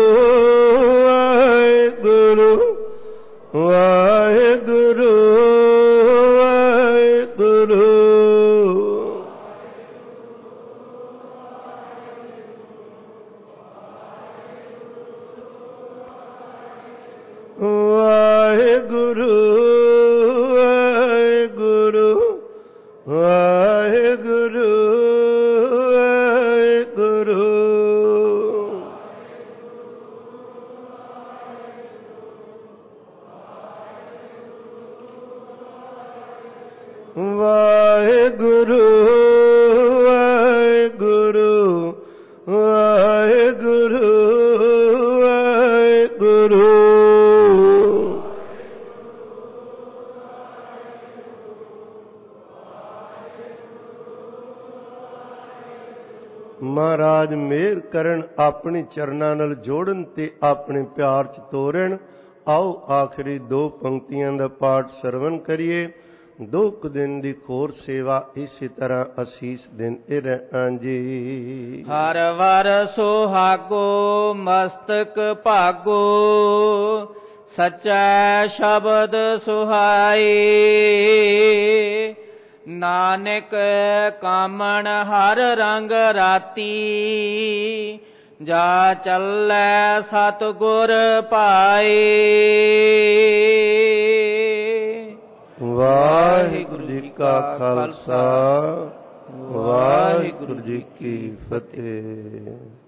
ਵਾਹਿਗੁਰੂ ਵਾਹਿਗੁਰੂ ਵਾਹਿਗੁਰੂ ਵਾਹਿਗੁਰੂ ਵਾਹਿਗੁਰੂ ਵਾਹਿਗੁਰੂ ਵਾਹਿਗੁਰੂ। ਵਾਹਿਗੁਰੂ ਵਾਹਿਗੁਰੂ ਵਾਹਿਗੁਰੂ ਵਾਹਿਗੁਰੂ। ਮਹਾਰਾਜ ਮਿਹਰ ਕਰਨ, ਆਪਣੇ ਚਰਨਾਂ ਨਾਲ ਜੋੜਨ ਤੇ ਆਪਣੇ ਪਿਆਰ ਚ ਤੋਰਨ। ਆਓ ਆਖਰੀ ਦੋ ਪੰਕਤੀਆਂ ਦਾ ਪਾਠ ਸਰਵਨ ਕਰੀਏ। ਦੋ ਕੁ ਦਿਨ ਦੀ ਹੋਰ ਸੇਵਾ ਇਸੇ ਤਰ੍ਹਾਂ ਅਸੀਸ ਦਿੰਦੇ ਰਹਿਣਾ ਜੀ। ਹਰ ਵਰ ਸੁਹਾਗੋ ਮਸਤਕ ਭਾਗੋ, ਸੱਚਾ ਸ਼ਬਦ ਸੁਹਾਏ। ਨਾਨਕ ਕਾਮਣ ਹਰ ਰੰਗ ਰਾਤੀ, ਜਾ ਚੱਲੈ ਸਤਿਗੁਰ ਪਾਏ। ਵਾਹਿਗੁਰੂ ਜੀ ਕਾ ਖਾਲਸਾ, ਵਾਹਿਗੁਰੂ ਜੀ ਕੀ ਫਤਿਹ।